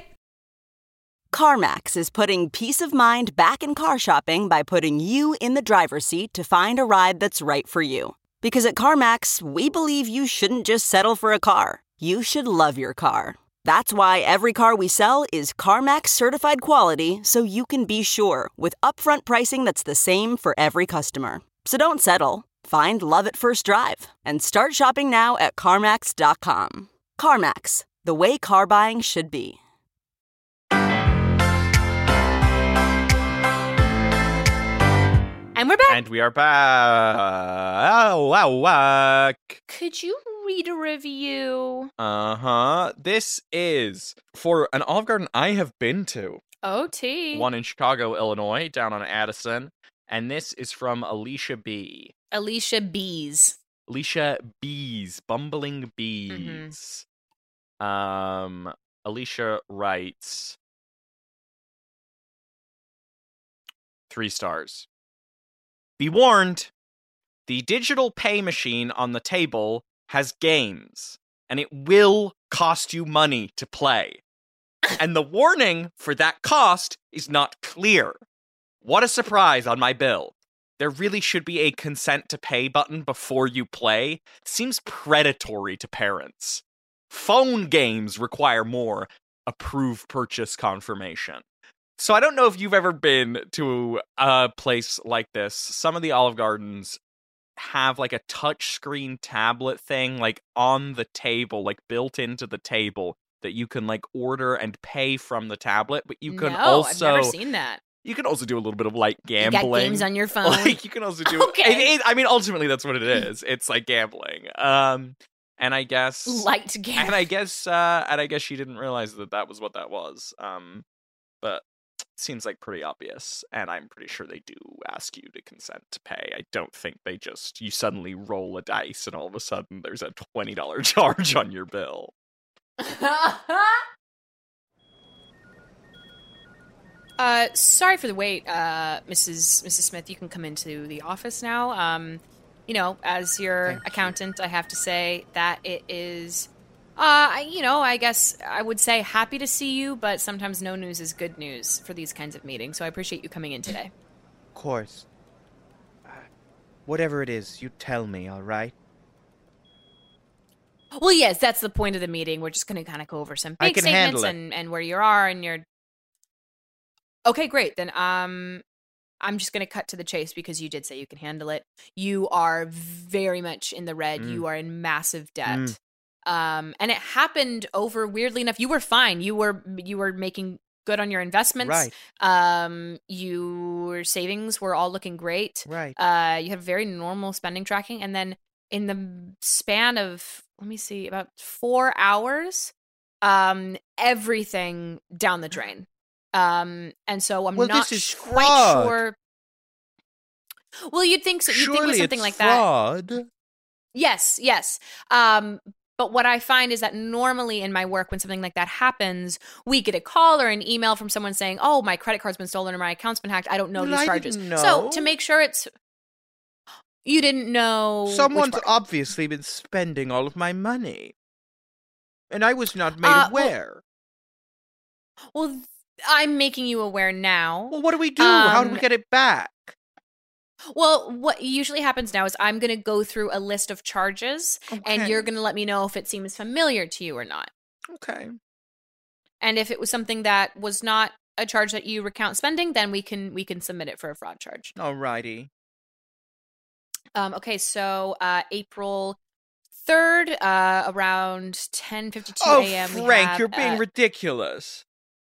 CarMax is putting peace of mind back in car shopping by putting you in the driver's seat to find a ride that's right for you. Because at CarMax, we believe you shouldn't just settle for a car. You should love your car. That's why every car we sell is CarMax certified quality, so you can be sure with upfront pricing that's the same for every customer. So don't settle. Find love at first drive and start shopping now at CarMax dot com. CarMax, the way car buying should be. And we're back. And we are back. Oh, wow, wow. Could you read a review? Uh-huh. This is for an Olive Garden I have been to. O T. One in Chicago, Illinois, down on Addison. And this is from Alicia B. Alicia Bees. Alicia Bees. Bumbling Bees. Mm-hmm. Um, Alicia writes, three stars. Be warned, the digital pay machine on the table has games, and it will cost you money to play. And the warning for that cost is not clear. What a surprise on my bill. There really should be a consent to pay button before you play. Seems predatory to parents. Phone games require more approve purchase confirmation. So I don't know if you've ever been to a place like this. Some of the Olive Gardens have like a touchscreen tablet thing like on the table, like built into the table that you can like order and pay from the tablet, but you can no, also I've never seen that. You can also do a little bit of like gambling. You got games on your phone. Like you can also do okay. it, it, I mean ultimately that's what it is. It's like gambling. Um and I guess light gambling. And I guess uh and I guess she didn't realize that that was what that was. Um but seems like pretty obvious, and I'm pretty sure they do ask you to consent to pay. I don't think they just, you suddenly roll a dice and all of a sudden there's a twenty dollars charge on your bill. uh, sorry for the wait, uh, Missus Missus Smith. You can come into the office now. Um, you know, as your Thank accountant, you. I have to say that it is... Uh, you know, I guess I would say happy to see you, but sometimes no news is good news for these kinds of meetings, so I appreciate you coming in today. Of course. Uh, whatever it is, you tell me, all right? Well, yes, that's the point of the meeting. We're just going to kind of go over some I bank can statements handle it. and, and where you are and your. Okay, great. Then um, I'm just going to cut to the chase because you did say you can handle it. You are very much in the red. Mm. You are in massive debt. Mm. Um, and it happened over, weirdly enough, you were fine. You were you were making good on your investments. Right. Um, your savings were all looking great. Right. Uh, you had very normal spending tracking, and then in the span of, let me see, about four hours, um, everything down the drain. Um, and so I'm Well, not this is quite fraud. sure. Well, you'd think so. You'd think Surely with something it's like that. fraud. Yes, yes. Um, but what I find is that normally in my work, when something like that happens, we get a call or an email from someone saying, "Oh, my credit card's been stolen or my account's been hacked. I don't know Well, these I charges." didn't So know. to make sure it's, you didn't know. which Someone's part. obviously been spending all of my money. And I was not made Uh, well- aware. Well, th- I'm making you aware now. Well, what do we do? How do we Um, get it back? Well, what usually happens now is I'm going to go through a list of charges, and Okay. you're going to let me know if it seems familiar to you or not. Okay. And if it was something that was not a charge that you recount spending, then we can we can submit it for a fraud charge. Alrighty. Um, okay, so uh, April third, uh, around ten fifty-two Oh, a.m. we Frank, have, you're being uh, ridiculous.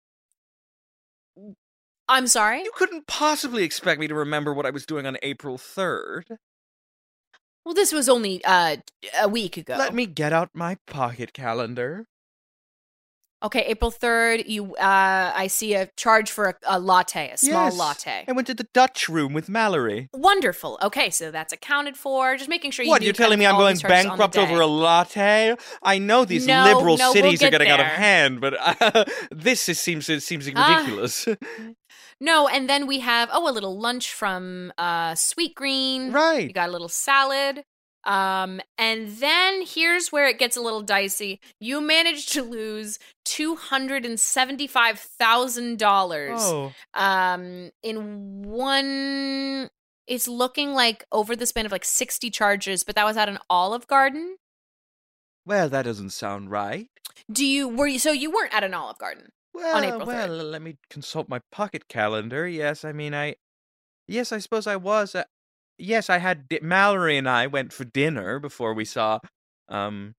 I'm sorry. You couldn't possibly expect me to remember what I was doing on April third. Well, this was only uh, a week ago. Let me get out my pocket calendar. Okay, April third, you uh I see a charge for a, a latte, a small Yes. latte. I went to the Dutch room with Mallory. Wonderful. Okay, so that's accounted for. Just making sure you What, do you're kind telling of me I'm all going these charges on the bankrupt over day. a latte? I know these No, liberal no, we'll cities are get getting out of there. hand, but uh, this is, seems it seems Ah. ridiculous. No, and then we have oh a little lunch from uh Sweet Green. Right. You got a little salad. Um, and then here's where it gets a little dicey. You managed to lose two hundred and seventy-five thousand dollars. Oh. Um, in one, it's looking like over the span of like sixty charges, but that was at an Olive Garden. Well, that doesn't sound right. Do you were you so you weren't at an Olive Garden? Well, April well, third. let me consult my pocket calendar. Yes, I mean, I. Yes, I suppose I was. Uh, yes, I had. Di- Mallory and I went for dinner before we saw, um,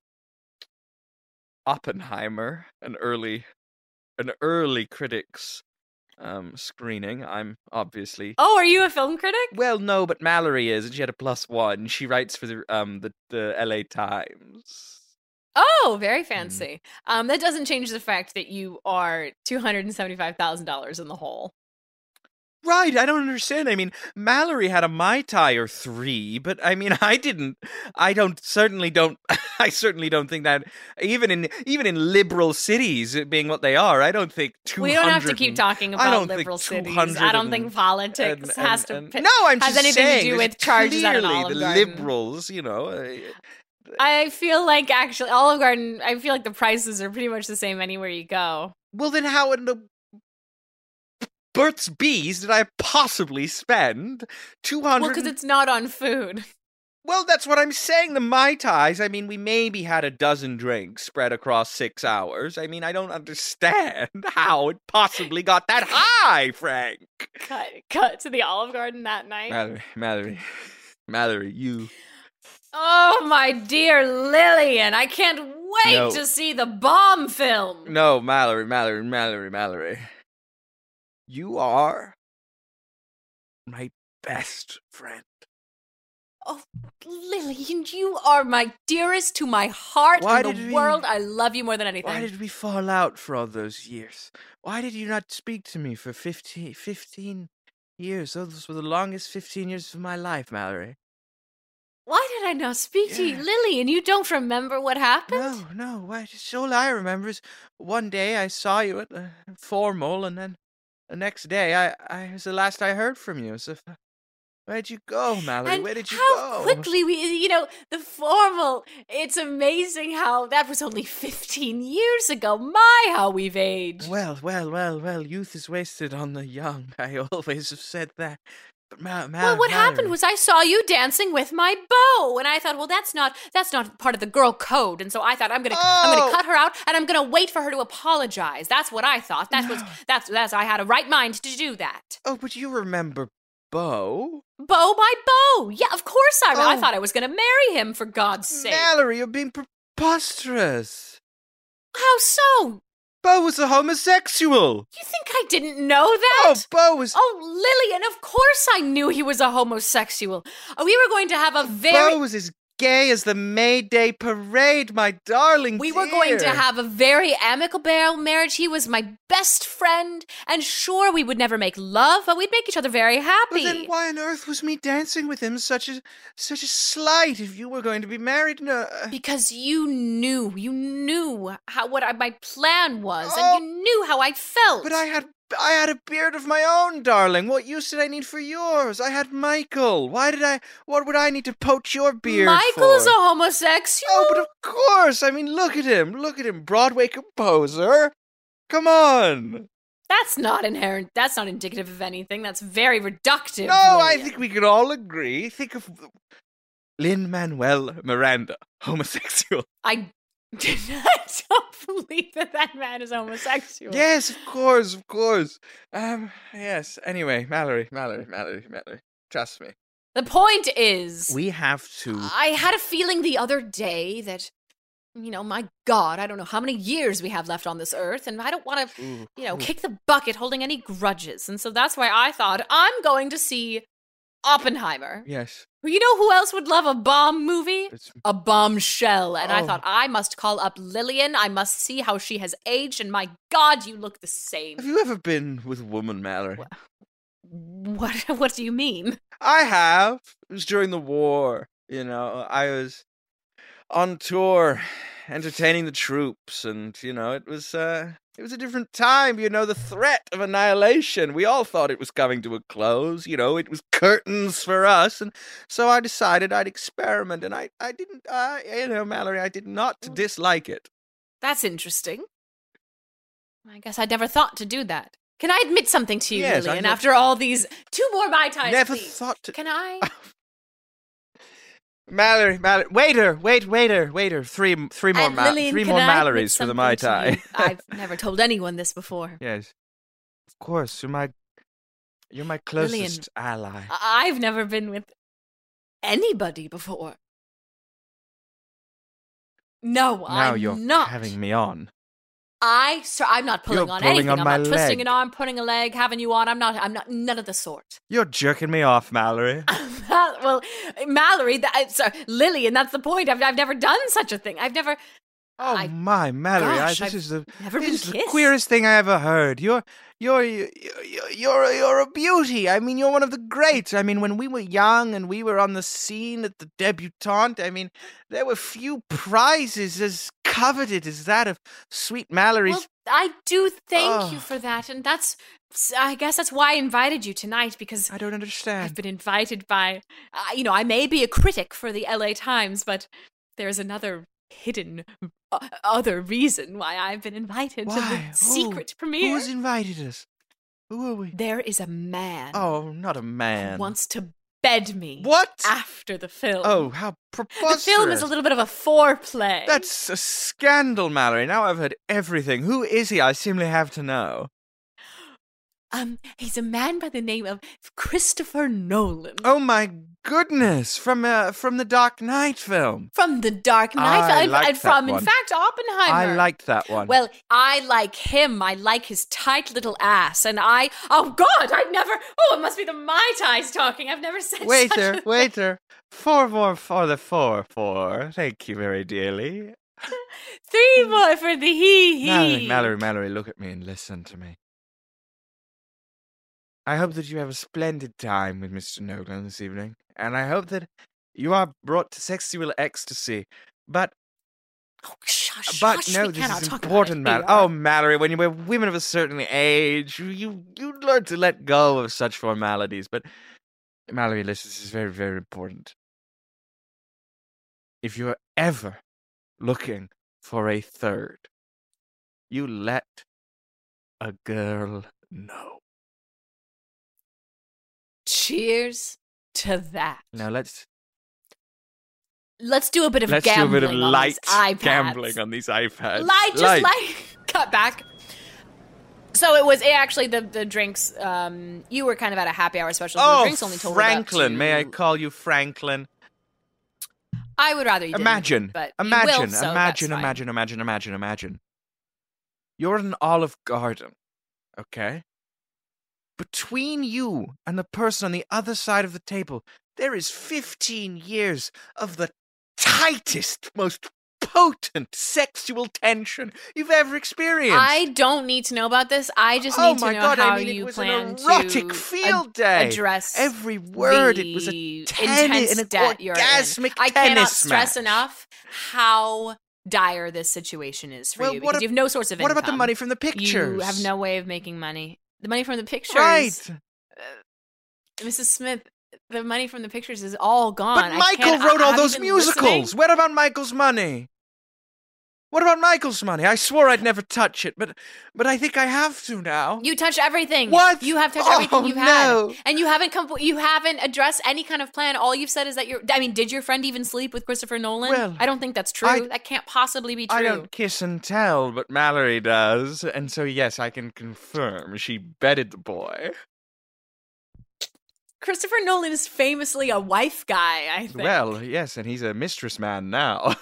Oppenheimer, an early, an early critics, um, screening. I'm obviously. Oh, are you a film critic? Well, no, but Mallory is, and she had a plus one. She writes for the um the the L A Times. Oh, very fancy. Um, that doesn't change the fact that you are two hundred and seventy-five thousand dollars in the hole. Right, I don't understand. I mean, Mallory had a Mai Tai or three, but I mean, I didn't. I don't certainly don't. I certainly don't think that even in even in liberal cities, it being what they are, I don't think two hundred. We don't have to keep talking I about don't think liberal cities. two hundred I don't and- think politics and- has and- to and- pi- no, I'm has just anything saying, to do there's with charges at an clearly Olive the Garden. liberals, you know. uh, I feel like actually Olive Garden. I feel like the prices are pretty much the same anywhere you go. Well, then how in the Burt's Bees did I possibly spend two hundred? Well, because it's not on food. Well, that's what I'm saying. The Mai Tais, I mean, we maybe had a dozen drinks spread across six hours. I mean, I don't understand how it possibly got that high, Frank. Cut, cut to the Olive Garden that night. Mallory, Mallory, Mallory, you. Oh, my dear Lillian, I can't wait No. to see the bomb film. No, Mallory, Mallory, Mallory, Mallory. You are my best friend. Oh, Lillian, you are my dearest to my heart Why in the did we- world. I love you more than anything. Why did we fall out for all those years? Why did you not speak to me for fifteen, fifteen years? Those were the longest fifteen years of my life, Mallory. Why did I not speak to you, Yeah. Lillian? You don't remember what happened? No, no. Why? Just all I remember is one day I saw you at the formal, and then the next day I, I was the last I heard from you. So, f- where'd you go, Mallory? And Where did you how go? quickly we, you know, the formal. It's amazing how that was only fifteen years ago. My, how we've aged. Well, well, well, well. Youth is wasted on the young. I always have said that. Ma- Ma- Well, what Mallory. happened was I saw you dancing with my beau, and I thought, well, that's not that's not part of the girl code, and so I thought I'm gonna I'm Oh. gonna cut her out, and I'm gonna wait for her to apologize. That's what I thought. That was that's that's I had a right mind to do that. Oh, but you remember Bo? Beau, my beau. Yeah, of course I. I Oh. thought I was gonna marry him, for God's sake. Mallory, you're being preposterous. How so? Bo was a homosexual. You think I didn't know that? Oh, Bo was. Oh, Lillian, of course I knew he was a homosexual. We were going to have a very... Bo was as gay as the May Day parade, my darling We were going to dear. have a very amicable marriage. He was my best friend. And sure, we would never make love, but we'd make each other very But happy. then why on earth was me dancing with him such a such a slight if you were going to be married? No. Because you knew, you knew how what I, my plan was, Oh, and you knew how I felt. But I had I had a beard of my own, darling. What use did I need for yours? I had Michael. Why did I? What would I need to poach your beard Michael's for? a homosexual. Oh, but of course. I mean, look at him. Look at him, Broadway composer. Come on. That's not inherent. That's not indicative of anything. That's very reductive. No, I Lillian. think we can all agree. Think of Lin-Manuel Miranda, homosexual. I, I don't believe that that man is homosexual. Yes, of course, of course. Um, yes. Anyway, Mallory, Mallory, Mallory, Mallory. Trust me. The point is, We have to. I had a feeling the other day that, you know, my God, I don't know how many years we have left on this earth, and I don't want to, Ooh, you know, ooh. kick the bucket holding any grudges. And so that's why I thought I'm going to see Oppenheimer. Yes. You know who else would love a bomb movie? It's, A bombshell. And I Oh. thought, I must call up Lillian. I must see how she has aged. And my God, you look the same. have you ever been with a woman, Mallory? What, what do you mean? I have. It was during the war. You know, I was on tour, entertaining the troops, and you know, it was uh, it was a different time. You know, the threat of annihilation. We all thought it was coming to a close. You know, it was curtains for us, and so I decided I'd experiment, and I, I didn't. Uh, you know, Mallory, I did not dislike it. That's interesting. I guess I'd never thought to do that. Can I admit something to you, Yes, I Lillian, know- after all these... Two more Mai Tais, Never please. thought to. Can I? Mallory, Mallory, waiter, wait, waiter, waiter. Three, three more, And Ma- Lillian, three can more I admit Mallorys for the Mai something to Tai. you? I've never told anyone this before. Yes, of course. You're my, you're my Lillian, closest ally. I- I've never been with anybody before. No, Now I'm you're not. having me on. I, sir, I'm not pulling You're on pulling anything. on I'm my not twisting leg. an arm, putting a leg, having you on. I'm not. I'm not. None of the sort. You're jerking me off, Mallory. Well, Mallory, that, sorry, Lillian. That's the point. I've, I've never done such a thing. I've never. Oh I- my, Mallory! gosh, I, this I've is the never this been is the kissed. queerest thing I ever heard. You're you're you're you're you're a beauty. I mean, you're one of the greats. I mean, when we were young and we were on the scene at the debutante, I mean, there were few prizes as coveted as that of sweet Mallory's. Well, I do thank you Oh. for that, and that's. I guess that's why I invited you tonight because I don't understand. I've been invited by. Uh, you know, I may be a critic for the L A Times, but there's another hidden uh, other reason why I've been invited to Why? the secret Who? premiere. Who's invited us? Who are we? There is a man Oh, not a who man. wants to bed me. What? After the film. Oh, how the preposterous! film is a little bit of a foreplay. That's a scandal, Mallory. Now I've heard everything. Who is he? I simply have to know. um, he's a man by the name of Christopher Nolan. Oh my goodness! From uh, from the Dark Knight film. From The Dark Knight, I and, liked and from, that in one. fact, Oppenheimer. I liked that one. Well, I like him. I like his tight little ass, and I. Oh God, I've never. Oh, it must be the Mai Tais talking. I've never said. waiter, such a waiter, four more for the four four. Thank you very dearly. Three more for the hee hee. Mallory, Mallory, Mallory, look at me and listen to me. I hope that you have a splendid time with Mister Nolan this evening, and I hope that you are brought to sexual ecstasy. But Oh, shush, But shush, no, we this cannot is talk important, about man. it Oh, here. Mallory, when you were women of a certain age, you, you you learn to let go of such formalities. But Mallory, listen, this is very, very important. If you're ever looking for a third, you let a girl know. Cheers to that. Now let's Let's do a bit of let's do a gambling bit of on light these iPads. gambling on these iPads. Light, just Light. like cut back. So it was it actually the the drinks. Um, you were kind of at a happy hour special. So the Oh, drinks only totaled Franklin. up to, May I call you Franklin? I would rather you didn't, Imagine, but you imagine, will, so imagine, that's fine. imagine, imagine, imagine, imagine. You're in an Olive Garden, okay? Between you and the person on the other side of the table, there is fifteen years of the tightest, most potent sexual tension you've ever experienced. I don't need to know about this. I just oh need to my know God, how I mean, you it was plan an erotic to field ad- day. address Every word. It was a the tennis, intense an debt you're in. orgasmic I cannot tennis stress match. enough how dire this situation is for Well, you what because ab- you have no source of What income. about the money from the pictures? You have no way of making money. The money from the pictures, Right. Missus Smith. The money from the pictures is all gone. But I Michael can't- I- wrote all I'm those even musicals. listening. What about Michael's money? What about Michael's money? I swore I'd never touch it, but but I think I have to now. You touch everything. What? You have touched Oh, everything you've no. had, and you haven't come. You haven't addressed any kind of plan. All you've said is that you're. I mean, did your friend even sleep with Christopher Nolan? Well, I don't think that's true. I- that can't possibly be true. I don't kiss and tell, but Mallory does, and so yes, I can confirm she bedded the boy. Christopher Nolan is famously a wife guy. I think. Well, yes, and he's a mistress man now.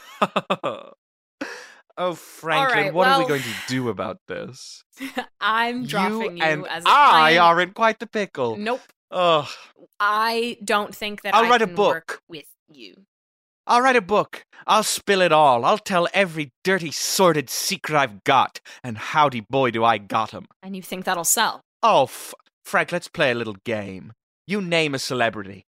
Oh, Franklin, right, what are we well- going to do about this? I'm dropping you, and as a I client. are in quite the pickle. Nope. Ugh. I don't think that I'll I write a can book. work with you. I'll write a book. I'll spill it all. I'll tell every dirty, sordid secret I've got. And howdy boy do I got 'em. And you think that'll sell? Oh, f- Frank, let's play a little game. You name a celebrity.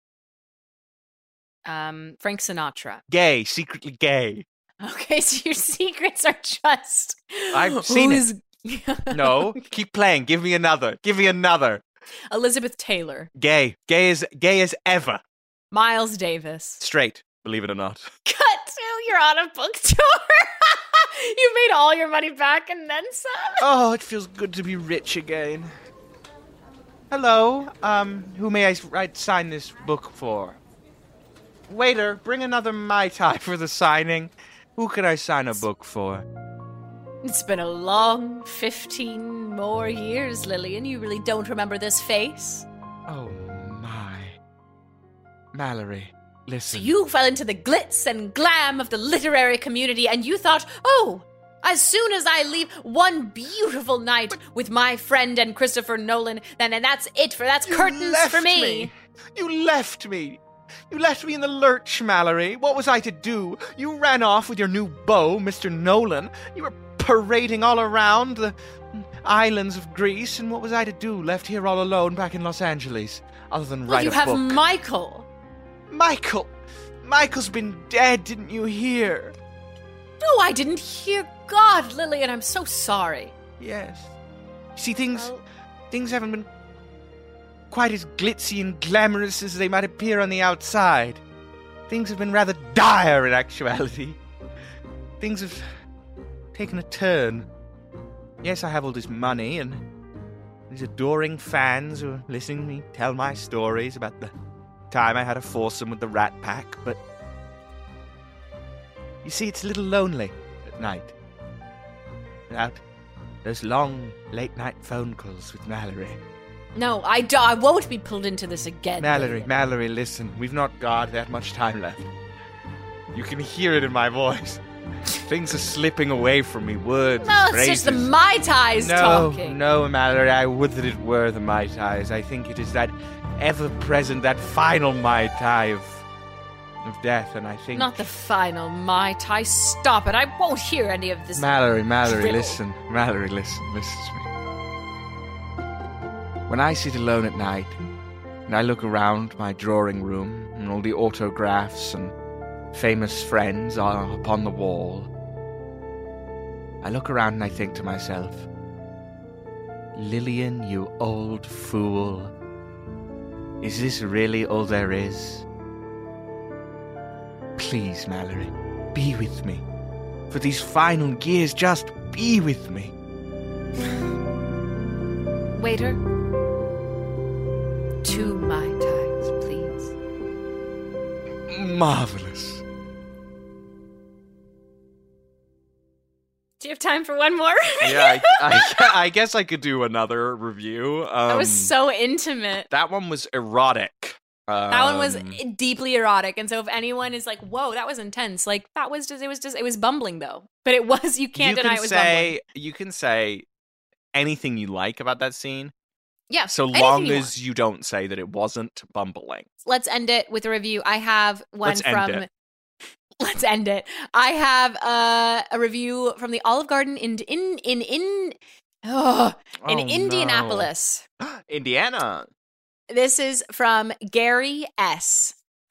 Um, Frank Sinatra. Gay, secretly gay. Okay, so your secrets are just. I've seen it. it. No, keep playing. Give me another. Give me another. Elizabeth Taylor. Gay. Gay as gay as ever. Miles Davis. Straight, believe it or not. Cut to you're on a book tour. You made all your money back and then some. Oh, it feels good to be rich again. Hello, um, who may I write sign this book for? Waiter, bring another Mai Tai for the signing. Who could I sign a book for? It's been a long fifteen more years, Lillian. You really don't remember this face? Oh, my. Mallory, So listen. you fell into the glitz and glam of the literary community and you thought, oh, as soon as I leave one beautiful night with my friend and Christopher Nolan, then and that's it for that's You curtains left for me. You left me. You left me in the lurch, Mallory. What was I to do? You ran off with your new beau, Mister Nolan. You were parading all around the islands of Greece, and what was I to do, left here all alone back in Los Angeles, other than Well, write you a have book? Michael. Michael! Michael's been dead, didn't you hear? No, I didn't hear. God, Lillian, I'm so sorry. Yes. See, things... Well- things haven't been quite as glitzy and glamorous as they might appear on the outside. Things have been rather dire in actuality. Things have taken a turn. Yes, I have all this money and these adoring fans who are listening to me tell my stories about the time I had a foursome with the Rat Pack, but you see, it's a little lonely at night. Without those long late-night phone calls with Mallory. No, I, do- I won't be pulled into this again. Mallory, Lillian. Mallory, listen. We've not got that much time left. You can hear it in my voice. Things are slipping away from me. Words, No, it's phrases. just the Mai Tais no, talking. No, Mallory, I would that it were the Mai Tais. I think it is that ever-present, that final Mai Tai of, of death, and I think... Not the final Mai Tai. Stop it. I won't hear any of this. Mallory, Mallory, drivel. listen. Mallory, listen. Listen to me. When I sit alone at night, and I look around my drawing room, and all the autographs and famous friends are upon the wall, I look around and I think to myself, Lillian, you old fool, is this really all there is? Please, Mallory, be with me. For these final years, just be with me. Waiter, to Mai Tais, please. Marvelous. Do you have time for one more? Yeah, I, I, I guess I could do another review. Um, That was so intimate. That one was erotic. Um, That one was deeply erotic, and so if anyone is like, "Whoa, that was intense," like that was just it was just it was bumbling though. But it was you can't you deny can it was say, bumbling. You can say anything you like about that scene, Yeah, so anything long you as want. you don't say that it wasn't bumbling. Let's end it with a review. I have one Let's end from. it. Let's end it. I have uh, a review from the Olive Garden in in in in oh, in Oh, no. Indianapolis. Indiana. This is from Gary S.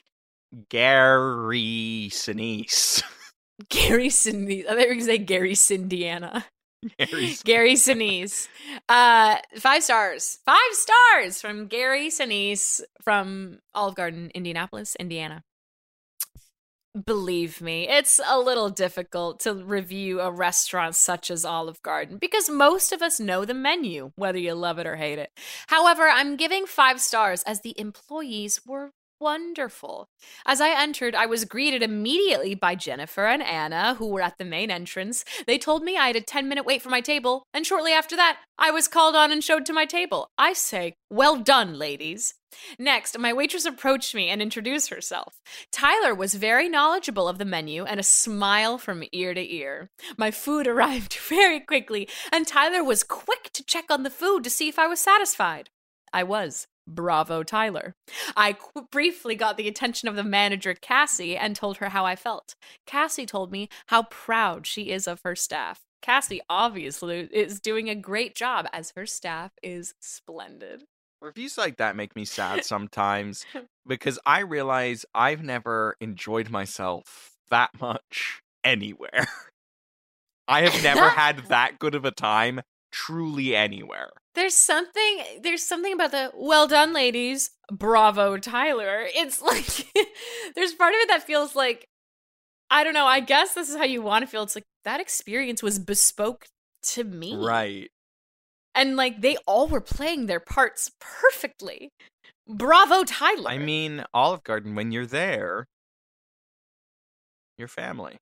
Gary Sinise. Gary Sinise. I thought you were going to say Gary Sindiana. Gary Gary Sinise. Uh, five stars. Five stars from Gary Sinise from Olive Garden, Indianapolis, Indiana. Believe me, it's a little difficult to review a restaurant such as Olive Garden because most of us know the menu, whether you love it or hate it. However, I'm giving five stars as the employees were wonderful. As I entered, I was greeted immediately by Jennifer and Anna, who were at the main entrance. They told me I had a ten-minute wait for my table, and shortly after that, I was called on and showed to my table. I say, well done, ladies. Next, my waitress approached me and introduced herself. Tyler was very knowledgeable of the menu and a smile from ear to ear. My food arrived very quickly, and Tyler was quick to check on the food to see if I was satisfied. I was. Bravo, Tyler. I qu- briefly got the attention of the manager, Cassie, and told her how I felt. Cassie told me how proud she is of her staff. Cassie obviously is doing a great job as her staff is splendid. Reviews like that make me sad sometimes because I realize I've never enjoyed myself that much anywhere. I have never had that good of a time truly anywhere. There's something there's something about the well done, ladies. Bravo, Tyler. It's like there's part of it that feels like I don't know, I guess this is how you want to feel. It's like that experience was bespoke to me. Right. And like they all were playing their parts perfectly. Bravo, Tyler. I mean, Olive Garden, when you're there, you're family.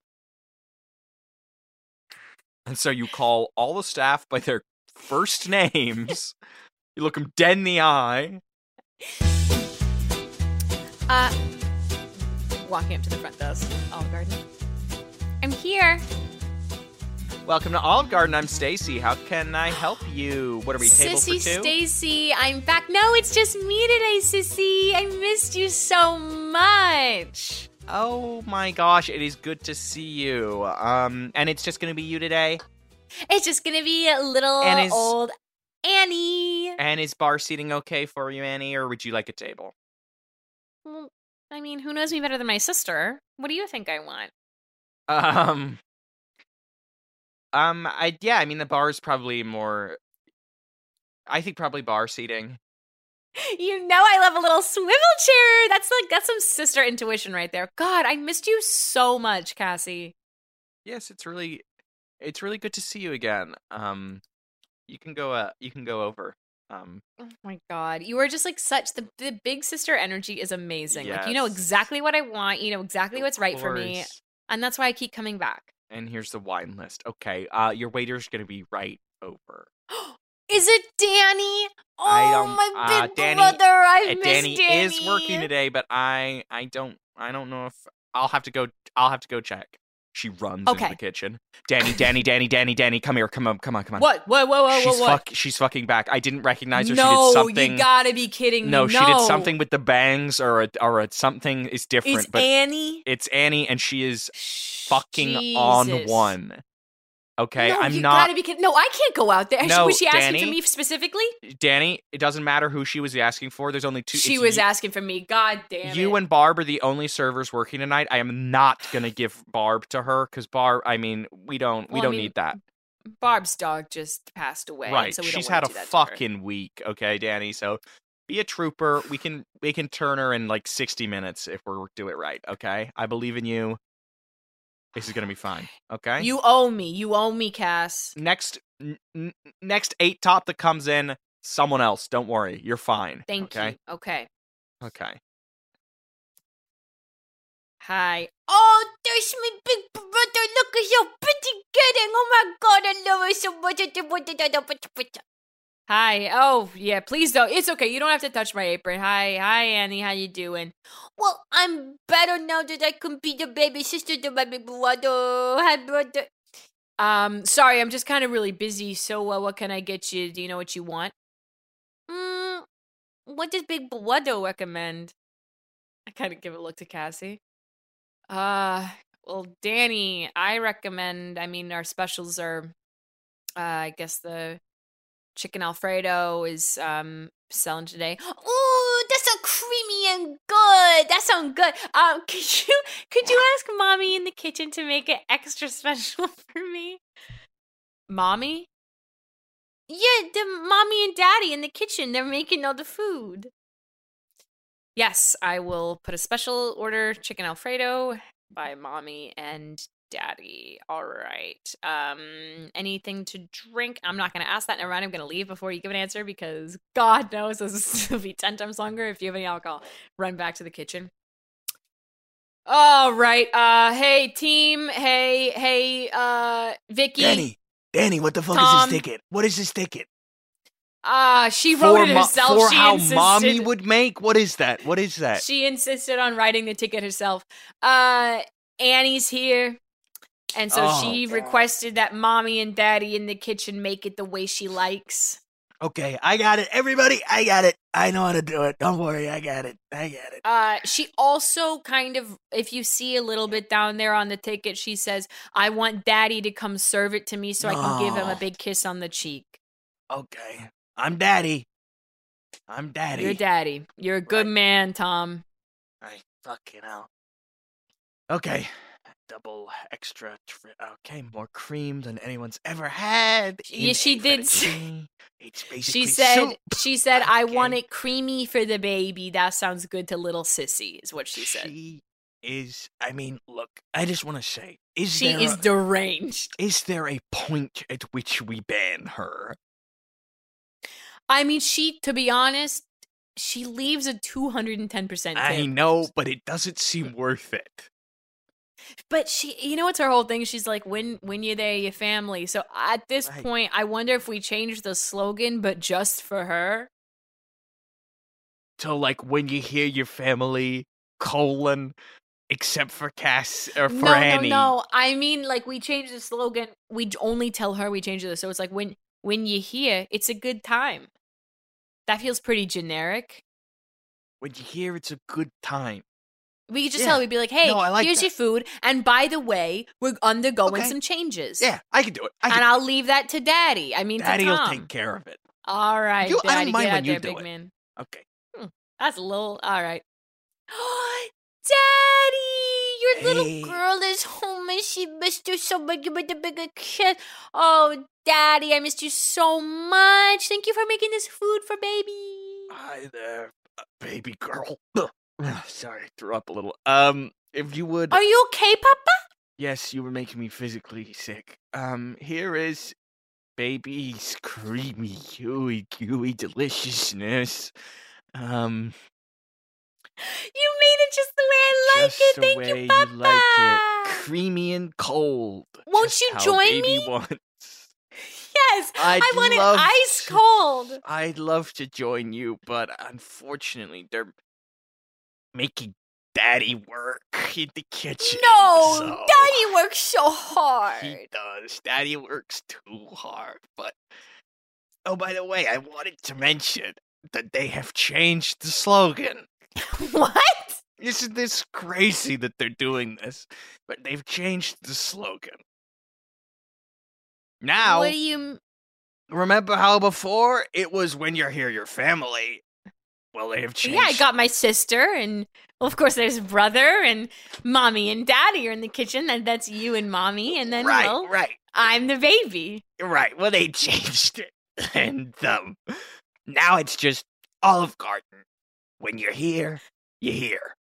And so you call all the staff by their first names. You look them dead in the eye. Uh, walking up to the front desk, Olive Garden. I'm here. Welcome to Olive Garden. I'm Stacy. How can I help you? What are we, table Sissy for two? Stacy, I'm back. No, it's just me today, Sissy. I missed you so much. Oh my gosh, it is good to see you. Um, and it's just gonna be you today? It's just gonna be a little And is- old Annie. And is bar seating okay for you, Annie, or would you like a table? Well, I mean, who knows me better than my sister? What do you think I want? Um, um, I yeah, I mean the bar is probably more. I think probably bar seating. You know I love a little swivel chair. That's like that's some sister intuition right there. God, I missed you so much, Cassie. Yes, it's really, it's really good to see you again. Um, you can go. Uh, you can go over. Um, Oh my God, you are just like such the the big sister energy is amazing. Like you know Yes. exactly what I want. You know exactly of what's right for me, course. and that's why I keep coming back. And here's the wine list. Okay, uh, your waiter's gonna be right over. Is it Danny? Oh, I don't- my uh, big Danny- brother! I Uh, miss Danny, Danny. is working today, but I, I don't, I don't know if I'll have to go. I'll have to go check. She runs Okay. into the kitchen. Danny, Danny, Danny, Danny, Danny, come here, come on, come on, come on. What? What? What? What? She's what? fuck. She's fucking back. I didn't recognize her. No, she did something. you gotta be kidding me. no, No, she did something with the bangs, or a, or a, something is different. It's but Annie. it's Annie, and she is Shh, fucking on Jesus. one. Okay, no, I'm you not. gotta be kidding. No, I can't go out there. No, was she asking Danny. for me specifically? Danny, it doesn't matter who she was asking for. There's only two. She it's was you, asking for me. God damn You it. and Barb are the only servers working tonight. I am not gonna give Barb to her because Barb. I mean, we don't. We Well, I don't mean, need that. Barb's dog just passed away. Right. So we She's don't had wanna a do that to her. fucking week. Okay, Danny. So be a trooper. We can we can turn her in like sixty minutes if we do it right. Okay. I believe in you. This is gonna be fine. Okay. You owe me. You owe me, Cass. next n- n- next eight top that comes in. someone else. Don't worry. You're fine. Thank okay? you. Okay. Okay. Hi. Oh, there's my big brother. Look at how pretty getting. Oh my god, I love her so much. Hi. Oh, yeah, please don't. It's okay. You don't have to touch my apron. Hi. Hi, Annie. How you doing? Well, I'm better now that I can be the baby sister to my big brother. Hi, brother. Um, sorry, I'm just kind of really busy. So, uh, what can I get you? Do you know what you want? Hmm. What does Big Brother recommend? I kind of give a look to Cassie. Uh, well, Danny, I recommend, I mean, our specials are, uh, I guess the chicken Alfredo is, um, selling today. Ooh, that's so creamy and good. That sounds good. Um, could you, could you ask Mommy in the kitchen to make it extra special for me? Mommy? Yeah, the Mommy and Daddy in the kitchen. They're making all the food. Yes, I will put a special order chicken Alfredo by Mommy and Daddy. All right. Um, anything to drink? I'm not going to ask that. Never mind. I'm going to leave before you give an answer because God knows this will be ten times longer. If you have any alcohol, run back to the kitchen. All right. Uh, hey, team. Hey, hey, uh, Vicky. Danny, Danny, what the fuck Tom. is this ticket? What is this ticket? Ah, uh, she wrote For it mo- herself. For she how insisted. mommy would make? What is that? What is that? She insisted on writing the ticket herself. Uh, Annie's here. And so Oh, she God. requested that Mommy and Daddy in the kitchen make it the way she likes. Okay, I got it. Everybody, I got it. I know how to do it. Don't worry, I got it. I got it. Uh, she also kind of, if you see a little bit down there on the ticket, she says, I want Daddy to come serve it to me so I can give him a No. big kiss on the cheek. Okay, I'm Daddy. I'm Daddy. You're Daddy. You're a good Right. man, Tom. I fucking hell. Okay, double extra. Tri- okay, more cream than anyone's ever had. Yeah, in she a did s- fettuccine. It's basically She said, soup. she said, I want Okay. it creamy for the baby. That sounds good to little sissy, is what she said. She is. I mean, look. I just want to say, is She there is a, deranged. is there a point at which we ban her? I mean, she, to be honest, she leaves a two hundred ten percent tip. I know, but it doesn't seem worth it. But she, you know what's her whole thing? She's like, when when you're there, your family. So at this Right. point, I wonder if we change the slogan, but just for her. So, like, when you hear your family, colon, except for Cass or for no, Annie. no, no. I mean, like, we change the slogan. We only tell her we change it. So it's like, when when you hear, it's a good time. That feels pretty generic. When you hear it's a good time. We could just Yeah. tell her, we'd be like, hey, No, I like here's that. your food. And by the way, we're undergoing Okay. some changes. Yeah, I can do it. I And can, I'll leave that to Daddy. I mean, Daddy to will Tom. take care of it. All right, You- I don't Daddy, mind get when out you there, do big it. man. Okay. That's a little, all right. Daddy, your Hey. little girl is home and she missed you so much. Give me the bigger kiss. Oh, Daddy, I missed you so much. Thank you for making this food for baby. Hi there, uh, baby girl. Ugh. Sorry, I threw up a little. Um, if you would. Are you okay, Papa? Yes, you were making me physically sick. Um, here is baby's creamy, gooey, gooey deliciousness. Um, You made it just the way I like just it. the Thank way you, Papa. like it, creamy and cold. Won't just you how join baby me? Wants. Yes, I'd I want love it ice to- cold. I'd love to join you, but unfortunately, they're making Daddy work in the kitchen. No, so Daddy works so He hard. does. Daddy works too hard. But oh, by the way, I wanted to mention that they have changed the slogan. What? Isn't this crazy that they're doing this? But they've changed the slogan. Now, What do you? remember how before it was when you're here, your family? Well, they have changed. Yeah, I got my sister, and well, of course, there's brother, and Mommy and Daddy are in the kitchen, and that's you and Mommy, and then right, well, right, I'm the baby. right. Well, they changed it, and um, now it's just Olive Garden. When you're here, you're here.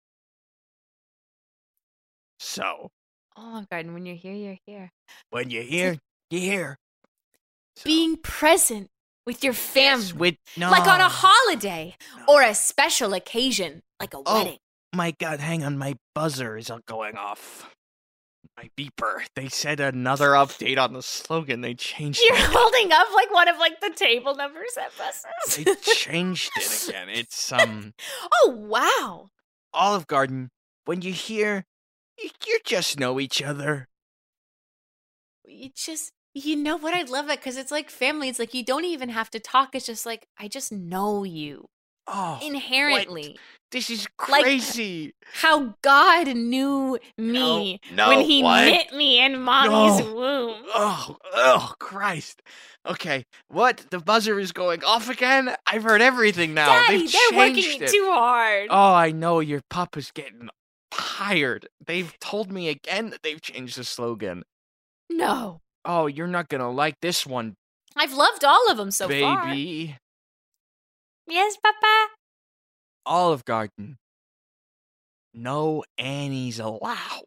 So Olive Garden. When you're here, you're here. when you're here, you're here. So, Being present with your family. Yes, with no. Like on a holiday No. or a special occasion, like a Oh. wedding. My God, hang on, my buzzer is going off. My beeper. They said another update on the slogan. They changed You're it. holding up like one of like the table numbers at buses. They changed it again. It's um Oh, wow. Olive Garden. When you hear, you, you just know each other. You just, you know what? I love it because it's like family. It's like you don't even have to talk. It's just like, I just know you Oh, inherently. this is Like- crazy. How God knew me No, when no, he what? knit me in mommy's No. womb. Oh, oh, Christ. Okay, what? The buzzer is going off again? I've heard everything now. Daddy, They've they're working changed it it. too hard. Oh, I know your papa's getting tired. They've told me again that they've changed the slogan. No. Oh, you're not gonna like this one, I've loved all of them so far. baby. Yes, Papa. Olive Garden. No Annies allowed.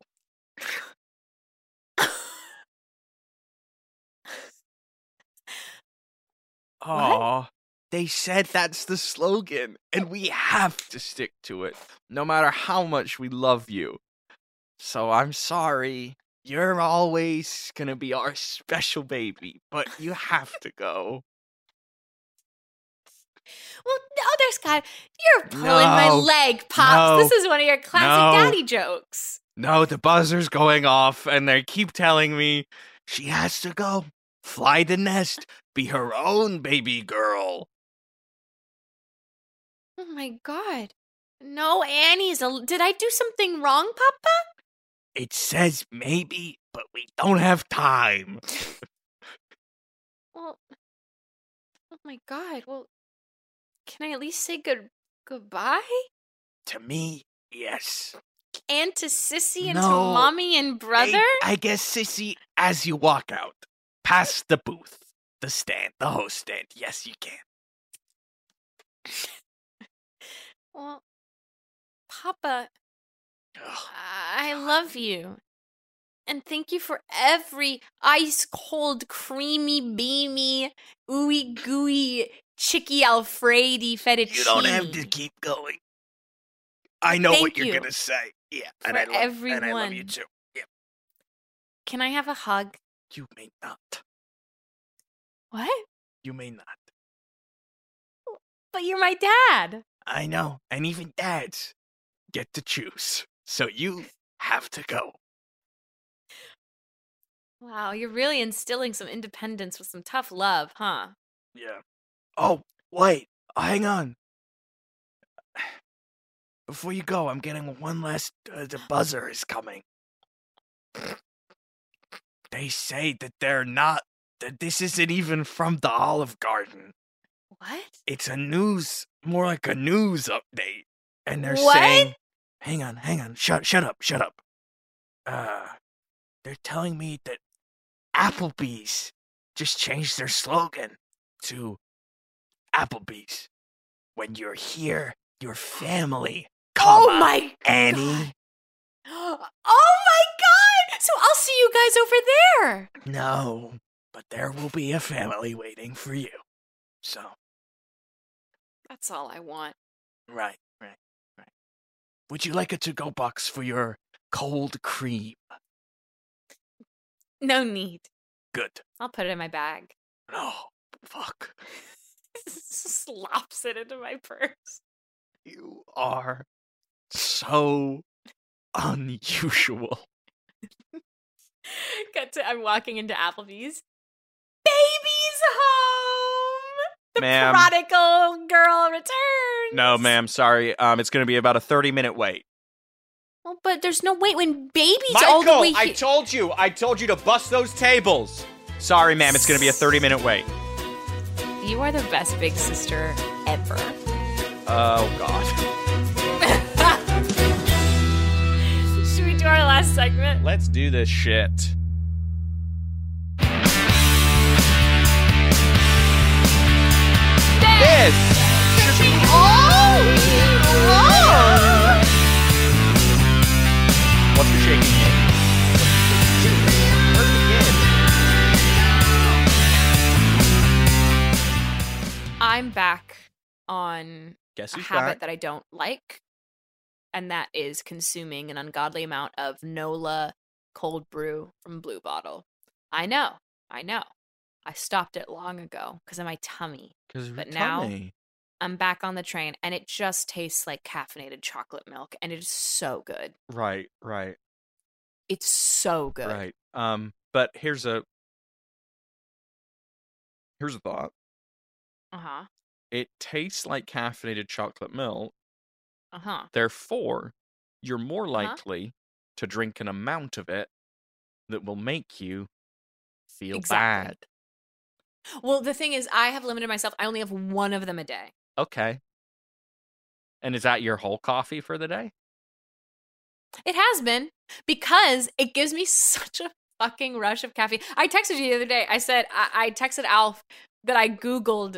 Oh, they said that's the slogan, and we have to stick to it, no matter how much we love you. So I'm sorry. You're always gonna be our special baby, but you have to go. Well, no, there's God. You're pulling my No. leg, Pops. No. This is one of your classic No. daddy jokes. No, the buzzer's going off, and they keep telling me she has to go. Fly the nest, be her own baby girl. Oh my God. No, Annie's. A- Did I do something wrong, Papa? It says maybe, but we don't have time. Well, oh my God. Well, can I at least say good goodbye? To me, yes. And to Sissy and to No. Mommy and brother? I, I guess, Sissy, as you walk out, past the booth, the stand, the host stand. Yes, you can. Well, Papa, Ugh. I love you. And thank you for every ice cold, creamy, beamy, ooey gooey, chicky Alfredi fettuccine. You don't have to keep going. I know Thank what you're you gonna say. Yeah, and for I love, and I love everyone. you too. Yeah, Can I have a hug? you may not. What? You may not. But you're my dad. I know, and even dads get to choose. So you have to go. Wow, you're really instilling some independence with some tough love, huh? Yeah. Oh, wait. Hang on. Before you go, I'm getting one last. Uh, the buzzer is coming. They say that they're not. That this isn't even from the Olive Garden. What? It's a news, more like a news update. And they're What? saying, hang on, hang on, shut, shut up, shut up. Uh, they're telling me that Applebee's just changed their slogan to Applebee's. When you're here, your family, Oh comma, my Annie. Oh my God! So I'll see you guys over there. No, but there will be a family waiting for you. So, That's all I want. right, right, right. Would you like a to-go box for your cold cream? No need. Good. I'll put it in my bag. No, fuck. Slops it into my purse. You are so unusual. Cut to I'm walking into Applebee's. Baby's home. The Ma'am. prodigal girl returns. No, ma'am, sorry. Um, it's going to be about a thirty minute wait. Well, but there's no wait when baby's all the way Michael, I here. told you. I told you to bust those tables. Sorry, ma'am. It's going to be a thirty minute wait. You are the best big sister ever. Oh, God. Should we do our last segment? Let's do this shit. This should be What's the shaking game? Where's the kid? on Guess a who's habit back? that I don't like, and that is consuming an ungodly amount of Nola cold brew from Blue Bottle. I know, I know. I stopped it long ago because of my tummy. Because of But your now tummy. I'm back on the train, and it just tastes like caffeinated chocolate milk, and it is so good. Right, right, It's so good. right. Um, but here's a here's a thought. Uh-huh. It tastes like caffeinated chocolate milk. Uh-huh. Therefore, you're more Uh-huh. likely to drink an amount of it that will make you feel Exactly. bad. Well, the thing is, I have limited myself. I only have one of them a day. Okay. And is that your whole coffee for the day? It has been, because it gives me such a fucking rush of caffeine. I texted you the other day. I said, I, I texted Alf that I Googled,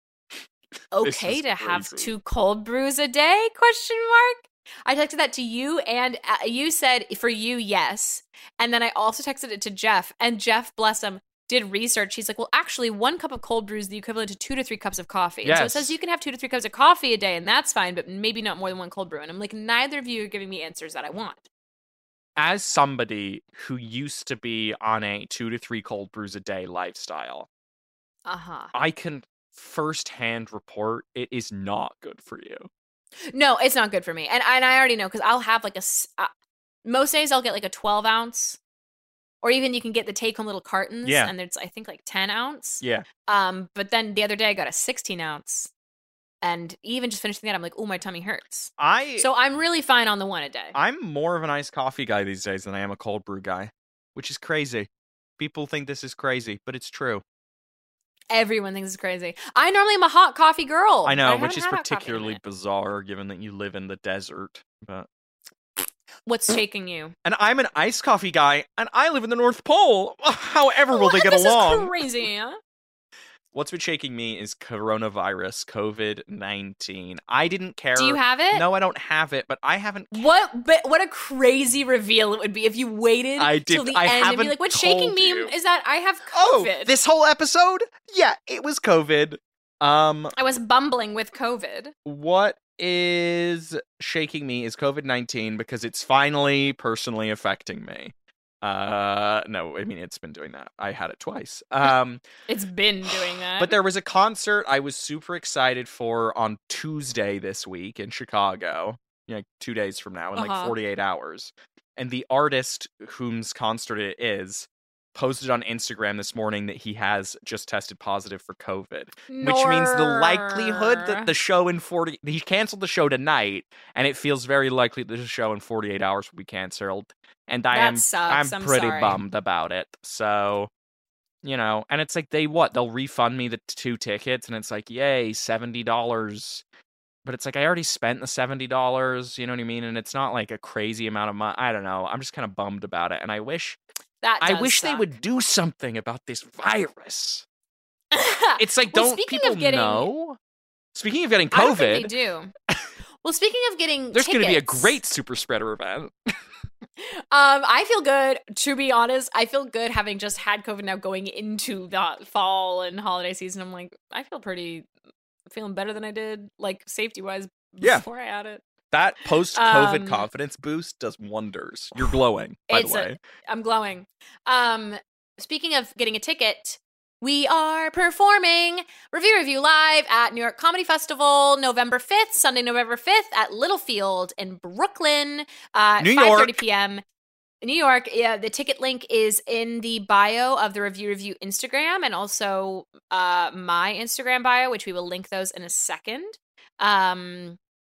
okay is to have crazy. two cold brews a day, question mark. I texted that to you, and uh, you said for you, yes. And then I also texted it to Jeff, and Jeff, bless him, did research. He's like, well, actually, one cup of cold brew is the equivalent to two to three cups of coffee. And so it Yes. says you can have two to three cups of coffee a day, and that's fine, but maybe not more than one cold brew. And I'm like, neither of you are giving me answers that I want. As somebody who used to be on a two to three cold brews a day lifestyle, Uh-huh. I can firsthand report it is not good for you. No, it's not good for me. And, and I already know, because I'll have like a, s- uh, most days I'll get like a twelve ounce, or even you can get the take-home little cartons, Yeah. and it's, I think, like ten ounce. Yeah. Um, but then the other day I got a sixteen ounce, and even just finishing that, I'm like, oh, my tummy hurts. I So I'm really fine on the one a day. I'm more of an iced coffee guy these days than I am a cold brew guy, which is crazy. People think this is crazy, but it's true. Everyone thinks it's crazy. I normally am a hot coffee girl. I know, but which haven't is had hot coffee in a particularly minute. bizarre given that you live in the desert. But What's taking you? and I'm an iced coffee guy, and I live in the North Pole. However, will they What? get This along? is crazy, huh? What's been shaking me is coronavirus, COVID nineteen. I didn't care. Do you have it? No, I don't have it, but I haven't. What? But what a crazy reveal it would be if you waited I did- till the I end and haven't be like, "What's shaking told me you. is that I have Oh, COVID." this whole episode? Yeah, it was COVID. Um, I was bumbling with COVID. what is shaking me is COVID nineteen because it's finally personally affecting me. Uh, no, I mean, it's been doing that. I had it twice. Um, It's been doing that. but there was a concert I was super excited for on Tuesday this week in Chicago, you know, two days from now in like Uh-huh. forty-eight hours. And the artist whose concert it is posted on Instagram this morning that he has just tested positive for COVID, which means the likelihood that the show in forty he canceled the show tonight, and it feels very likely that the show in forty-eight hours will be canceled. And I That am sucks. I'm I'm pretty sorry. bummed about it. So, you know, and it's like they what? They'll refund me the two tickets, and it's like, yay, seventy dollars. But it's like I already spent the seventy dollars, you know what I mean? And it's not like a crazy amount of money. I don't know. I'm just kind of bummed about it. And I wish that I does wish they suck. would do something about this virus. It's like, Well, don't speaking people of getting- know? Speaking of getting I don't think COVID, they do. Well, speaking of getting there's going to be a tickets, great super spreader event. Um, I feel good. To be honest, I feel good having just had COVID now going into the fall and holiday season. I'm like, I feel pretty, feeling better than I did, like safety wise, Yeah. before I had it. That post-COVID Um, confidence boost does wonders. You're glowing, by It's the a- way. I'm glowing. Um, speaking of getting a ticket, we are performing Review Review Live at New York Comedy Festival, November fifth, Sunday, November fifth at Littlefield in Brooklyn, uh, New five thirty York. p.m. New York. Yeah, the ticket link is in the bio of the Review Review Instagram, and also uh, my Instagram bio, which we will link those in a second. Um,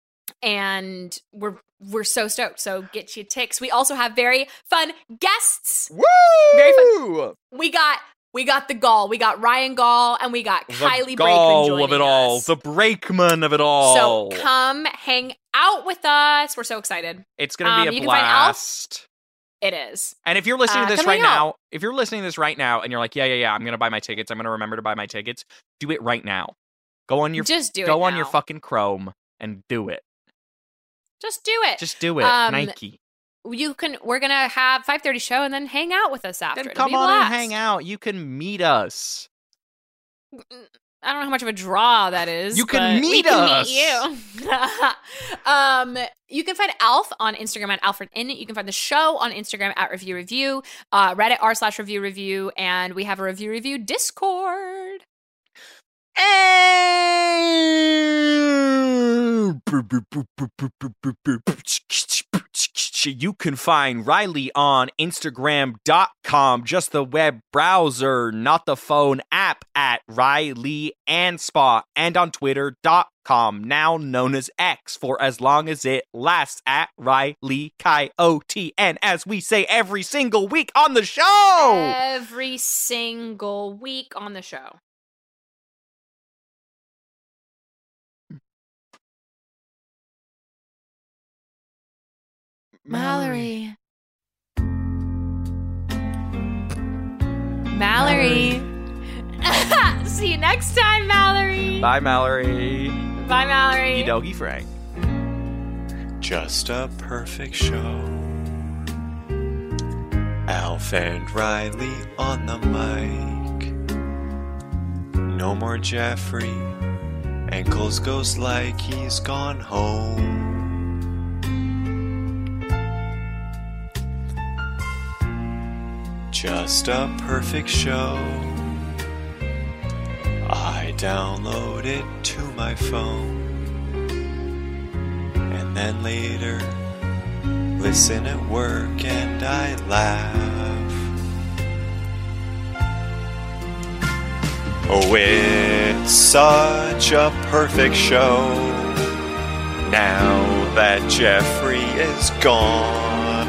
and we're we're so stoked. So get you ticks. We also have very fun guests. Woo! Very fun. We got we got the Gall, we got Ryan Gall, and we got The Kylie Brakeman gall joining of it all. us. The brakeman of it all. So come hang out with us. We're so excited. It's going to um, be a you can find Alf- blast. It is. And if you're listening Uh, to this come right hang out. now, if you're listening to this right now and you're like, yeah, yeah, yeah, I'm going to buy my tickets. I'm going to remember to buy my tickets. Do it right now. Go on your Just do it go on your now. fucking Chrome and do it. Just do it. Just do it. Um, Nike. You can. We're gonna have five thirty show and then hang out with us after. Then It'll come be a on and blast. hang out. You can meet us. I don't know how much of a draw that is. You can but meet we can us. Meet you. um, you can find Alf on Instagram at Alfred Innit. You can find the show on Instagram at Review Review, uh, Reddit r slash Review Review, and we have a Review Review Discord. And you can find Riley on Instagram dot com, just the web browser, not the phone app, at Riley Anspaugh, and on Twitter dot com, now known as X, for as long as it lasts, at Riley Coyote. And as we say every single week on the show, Every single week on the show. Mallory. Mallory. See you next time, Mallory. Bye, Mallory. Bye, Mallory. Doggy Frank. Just a perfect show. Alf and Riley on the mic. No more Jeffrey. Ankles goes like he's gone home. Just a perfect show. I download it to my phone, and then later listen at work and I laugh. Oh, it's such a perfect show now that Jeffrey is gone.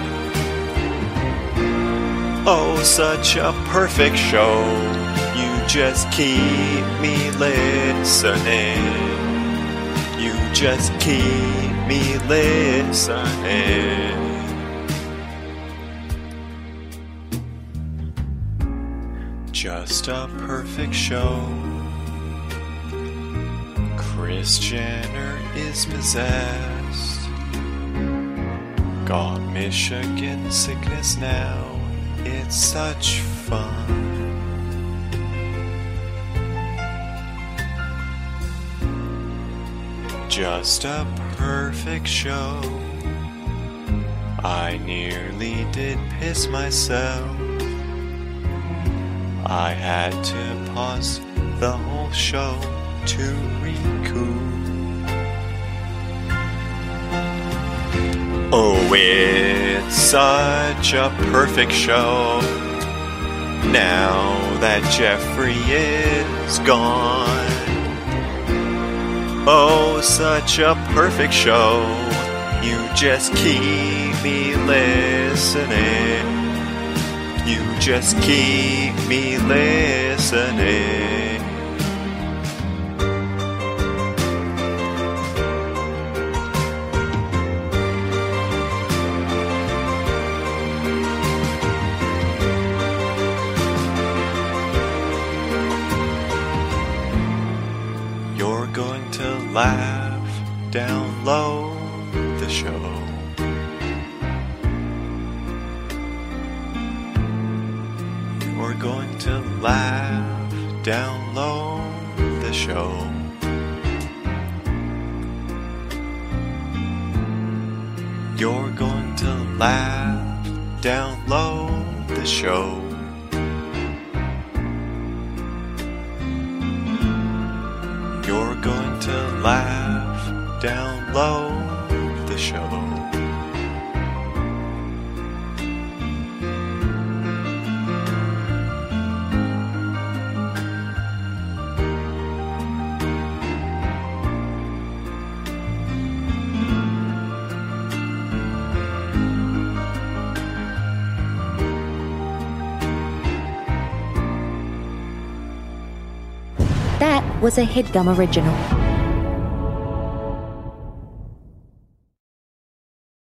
Oh, such a perfect show. You just keep me listening. You just keep me listening. Just a perfect show. Kris Jenner is possessed. Got Michigan sickness now. It's such fun. Just a perfect show. I nearly did piss myself. I had to pause the whole show to recoup. Oh, it's such a perfect show now that Jeffrey is gone. Oh, such a perfect show. You just keep me listening. You just keep me listening. You're going to laugh, download the show. You're going to laugh, download the show. You're going to laugh, download the show. You're going to laugh, download the show. That was a HeadGum original.